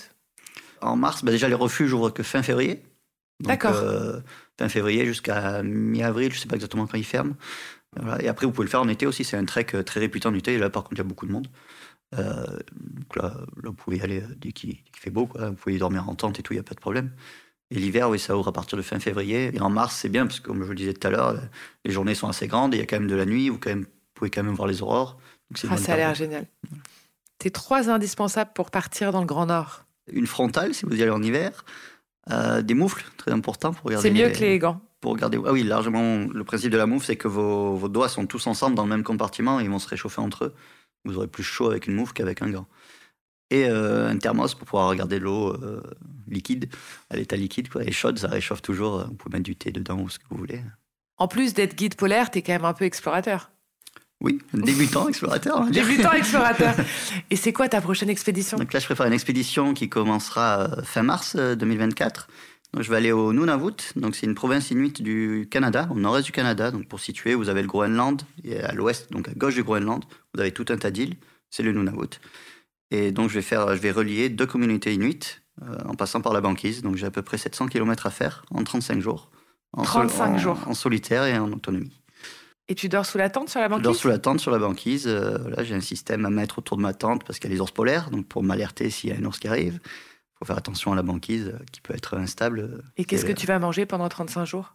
En mars, bah déjà les refuges ouvrent que fin février. Donc, d'accord. Euh, fin février jusqu'à mi-avril, je sais pas exactement quand ils ferment. Voilà. Et après, vous pouvez le faire en été aussi. C'est un trek très réputé en été. Et là, par contre, il y a beaucoup de monde. Euh, donc là, là, vous pouvez y aller dès qu'il, dès qu'il fait beau, quoi. Vous pouvez y dormir en tente et tout, il n'y a pas de problème. Et l'hiver, oui, ça ouvre à partir de fin février. Et en mars, c'est bien, parce que comme je le disais tout à l'heure, les journées sont assez grandes et il y a quand même de la nuit. Vous, quand même, vous pouvez quand même voir les aurores. Donc c'est ah, ça a l'air génial. Tes trois indispensables pour partir dans le Grand Nord? Une frontale, si vous y allez en hiver. Euh, des moufles, très important pour regarder. C'est mieux les, que les gants. Pour regarder. Ah oui, largement. Le principe de la moufle, c'est que vos, vos doigts sont tous ensemble dans le même compartiment et ils vont se réchauffer entre eux. Vous aurez plus chaud avec une moufle qu'avec un gant. Et euh, un thermos pour pouvoir regarder l'eau euh, liquide, à l'état liquide, quoi. Et chaude, ça réchauffe toujours. Vous pouvez mettre du thé dedans ou ce que vous voulez. En plus d'être guide polaire, t'es quand même un peu explorateur. Oui, débutant explorateur. Débutant explorateur. Et c'est quoi ta prochaine expédition? Donc là, je prépare une expédition qui commencera fin mars deux mille vingt-quatre. Donc je vais aller au Nunavut. Donc c'est une province inuite du Canada, au nord-est du Canada. Donc pour situer, vous avez le Groenland et à l'ouest, donc à gauche du Groenland, vous avez tout un tas d'îles. C'est le Nunavut. Et donc je vais faire, je vais relier deux communautés inuites euh, en passant par la banquise. Donc j'ai à peu près sept cents kilomètres à faire en trente-cinq jours. En trente-cinq sol, en, jours. En solitaire et en autonomie. Et tu dors sous la tente sur la banquise? Je dors sous la tente sur la banquise. Euh, là, j'ai un système à mettre autour de ma tente parce qu'il y a les ours polaires, donc pour m'alerter s'il y a un ours qui arrive. Il faut faire attention à la banquise euh, qui peut être instable. Et qu'est-ce que tu vas manger pendant trente-cinq jours?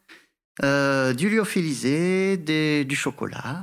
euh, Du lyophilisé, des, du chocolat,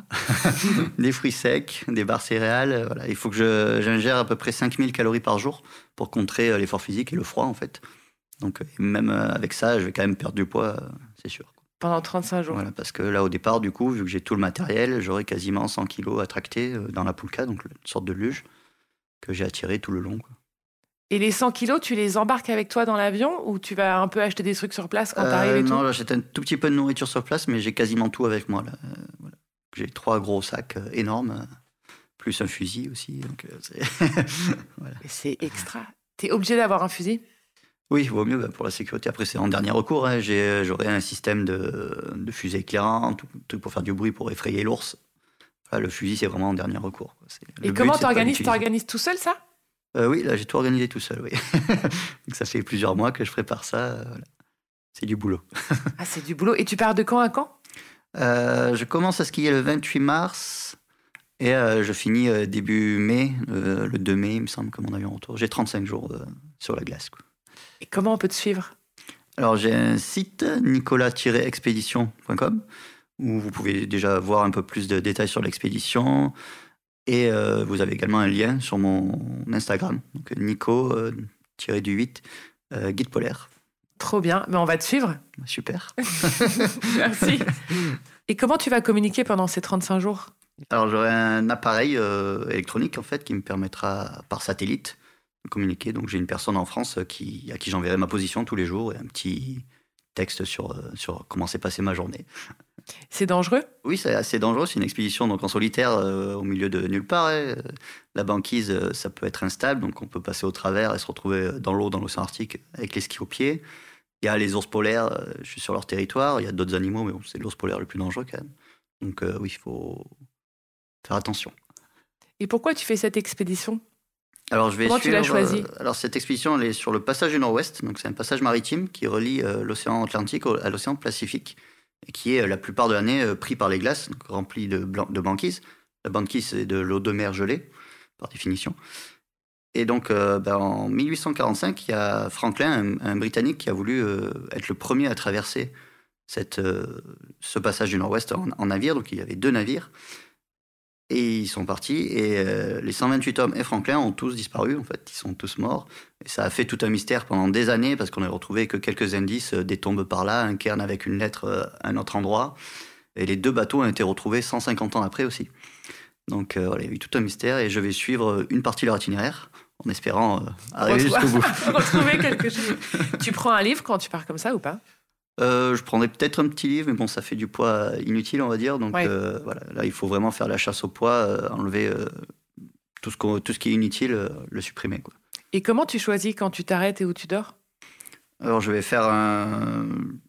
des fruits secs, des barres céréales. Voilà. Il faut que je, j'ingère à peu près cinq mille calories par jour pour contrer l'effort physique et le froid, en fait. Donc même avec ça, je vais quand même perdre du poids, c'est sûr. Pendant trente-cinq jours. Voilà, parce que là, au départ, du coup, vu que j'ai tout le matériel, j'aurais quasiment cent kilos à tracter dans la poulka, donc une sorte de luge que j'ai attiré tout le long, quoi. Et les cent kilos, tu les embarques avec toi dans l'avion ou tu vas un peu acheter des trucs sur place quand euh, t'arrives et non, tout? Non, j'achète un tout petit peu de nourriture sur place, mais j'ai quasiment tout avec moi, là. Euh, voilà. J'ai trois gros sacs euh, énormes, euh, plus un fusil aussi. Donc, euh, c'est... voilà. C'est extra. T'es obligé d'avoir un fusil? Oui, il vaut mieux bah, pour la sécurité. Après, c'est en dernier recours. Hein. J'ai, j'aurai un système de, de fusée éclairant, tout truc pour faire du bruit, pour effrayer l'ours. Enfin, le fusil, c'est vraiment en dernier recours. C'est, et comment but, t'organises? T'organises tout seul, ça? euh, Oui, là, j'ai tout organisé tout seul, oui. Donc, ça fait plusieurs mois que je prépare ça. Euh, voilà. C'est du boulot. Ah, c'est du boulot. Et tu pars de quand à quand? euh, Je commence à skier le vingt-huit mars et euh, je finis euh, début mai, euh, le deux mai, il me semble, que mon avion retour. J'ai trente-cinq jours euh, sur la glace, quoi. Et comment on peut te suivre? Alors, j'ai un site, nicolas tiret expédition point com, où vous pouvez déjà voir un peu plus de détails sur l'expédition. Et euh, vous avez également un lien sur mon Instagram, donc Nico, euh, tiré du huit, euh, guide polaire. Trop bien, mais on va te suivre. Super. Merci. Et comment tu vas communiquer pendant ces trente-cinq jours? Alors, j'aurai un appareil euh, électronique, en fait, qui me permettra, par satellite, communiquer. Donc j'ai une personne en France qui, à qui j'enverrai ma position tous les jours et un petit texte sur, sur comment s'est passée ma journée. C'est dangereux? Oui, c'est assez dangereux. C'est une expédition donc en solitaire euh, au milieu de nulle part. Hein. La banquise, euh, ça peut être instable, donc on peut passer au travers et se retrouver dans l'eau, dans l'océan Arctique, avec les skis aux pieds. Il y a les ours polaires, euh, je suis sur leur territoire. Il y a d'autres animaux, mais bon, c'est l'ours polaire le plus dangereux quand même. Donc euh, oui, il faut faire attention. Et pourquoi tu fais cette expédition? Alors, je vais Comment suivre, tu l'as choisi? euh, Alors, cette expédition, elle est sur le passage du Nord-Ouest. Donc, c'est un passage maritime qui relie euh, l'océan Atlantique au, à l'océan Pacifique et qui est euh, la plupart de l'année euh, pris par les glaces, donc rempli de, blanc, de banquise. La banquise, c'est de l'eau de mer gelée, par définition. Et donc, euh, ben, en mille huit cent quarante-cinq, il y a Franklin, un, un Britannique, qui a voulu euh, être le premier à traverser cette, euh, ce passage du Nord-Ouest en, en navire. Donc, il y avait deux navires. Et ils sont partis, et euh, les cent vingt-huit hommes et Franklin ont tous disparu, en fait, ils sont tous morts. Et ça a fait tout un mystère pendant des années, parce qu'on n'a retrouvé que quelques indices, euh, des tombes par là, un cairn avec une lettre euh, à un autre endroit. Et les deux bateaux ont été retrouvés cent cinquante ans après aussi. Donc euh, voilà, il y a eu tout un mystère, et je vais suivre une partie de leur itinéraire, en espérant euh, arriver jusqu'au bout. Retrouver quelque chose. Tu prends un livre quand tu pars comme ça ou pas? Euh, je prendrais peut-être un petit livre, mais bon, ça fait du poids inutile, on va dire. Donc ouais. euh, voilà, là, il faut vraiment faire la chasse au poids, euh, enlever euh, tout, ce tout ce qui est inutile, euh, le supprimer, quoi. Et comment tu choisis quand tu t'arrêtes et où tu dors? Alors, je vais faire un...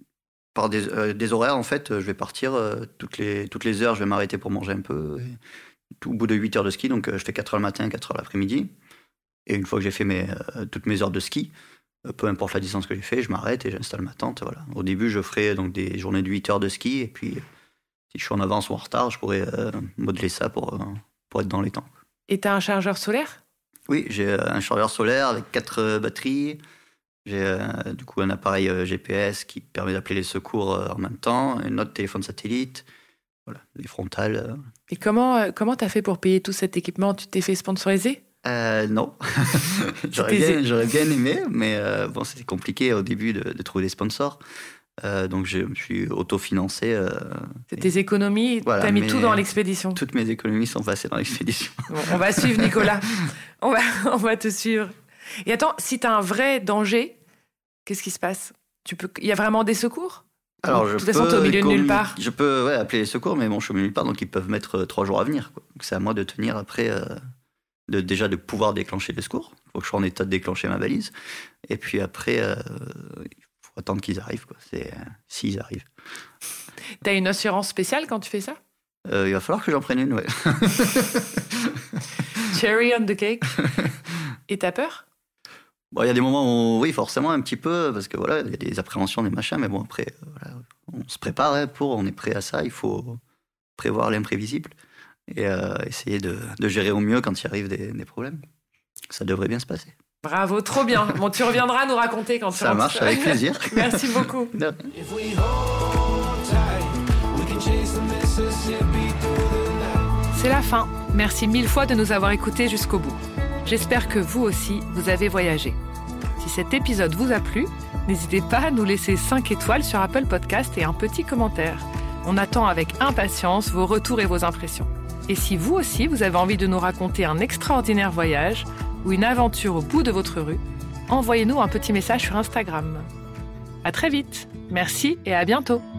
par des, euh, des horaires, en fait. Je vais partir euh, toutes, les, toutes les heures, je vais m'arrêter pour manger un peu. Et tout, au bout de huit heures de ski, donc euh, je fais quatre heures le matin, quatre heures l'après-midi. Et une fois que j'ai fait mes, euh, toutes mes heures de ski, peu importe la distance que j'ai fait, je m'arrête et j'installe ma tente. Voilà. Au début, je ferai donc des journées de huit heures de ski, et puis si je suis en avance ou en retard, je pourrais euh, modeler ça pour, euh, pour être dans les temps. Et tu as un chargeur solaire? Oui, j'ai un chargeur solaire avec quatre euh, batteries. J'ai euh, du coup un appareil euh, G P S qui permet d'appeler les secours euh, en même temps, un autre téléphone satellite, voilà, les frontales. Euh. Et comment euh, comment t'as fait pour payer tout cet équipement? Tu t'es fait sponsoriser? Euh, non, j'aurais, bien, j'aurais bien aimé, mais euh, bon, c'était compliqué au début de, de trouver des sponsors. Euh, donc je me suis autofinancé. Euh, C'est tes et... économies, voilà, t'as mis tout dans l'expédition. Toutes mes économies sont passées dans l'expédition. Bon, on va suivre Nicolas, on, va, on va te suivre. Et attends, si t'as un vrai danger, qu'est-ce qui se passe? Tu peux... Il y a vraiment des secours? Alors, de je toute façon, t'es au milieu de nulle part. Je peux ouais, appeler les secours, mais bon, je suis au milieu de nulle part, donc ils peuvent mettre euh, trois jours à venir, quoi. Donc c'est à moi de tenir après... Euh... De, déjà de pouvoir déclencher les secours. Il faut que je sois en état de déclencher ma valise. Et puis après, euh, il faut attendre qu'ils arrivent, quoi. C'est, euh, s'ils arrivent. T'as une assurance spéciale quand tu fais ça? euh, Il va falloir que j'en prenne une, ouais. Cherry on the cake. Et t'as peur? Bon, il y a des moments où, oui, forcément, un petit peu, parce que voilà, il y a des appréhensions, des machins, mais bon, après, voilà, on se prépare hein, pour, on est prêt à ça, il faut prévoir l'imprévisible. Et euh, essayer de, de gérer au mieux quand il arrive des, des problèmes. Ça devrait bien se passer. Bravo, trop bien. Bon, tu reviendras nous raconter quand tu Ça marche, avec plaisir. Merci beaucoup. C'est la fin. Merci mille fois de nous avoir écoutés jusqu'au bout. J'espère que vous aussi, vous avez voyagé. Si cet épisode vous a plu, N'hésitez pas à nous laisser cinq étoiles sur Apple Podcast et un petit commentaire. On attend avec impatience vos retours et vos impressions. Et si vous aussi, vous avez envie de nous raconter un extraordinaire voyage ou une aventure au bout de votre rue, envoyez-nous un petit message sur Instagram. À très vite. Merci et à bientôt.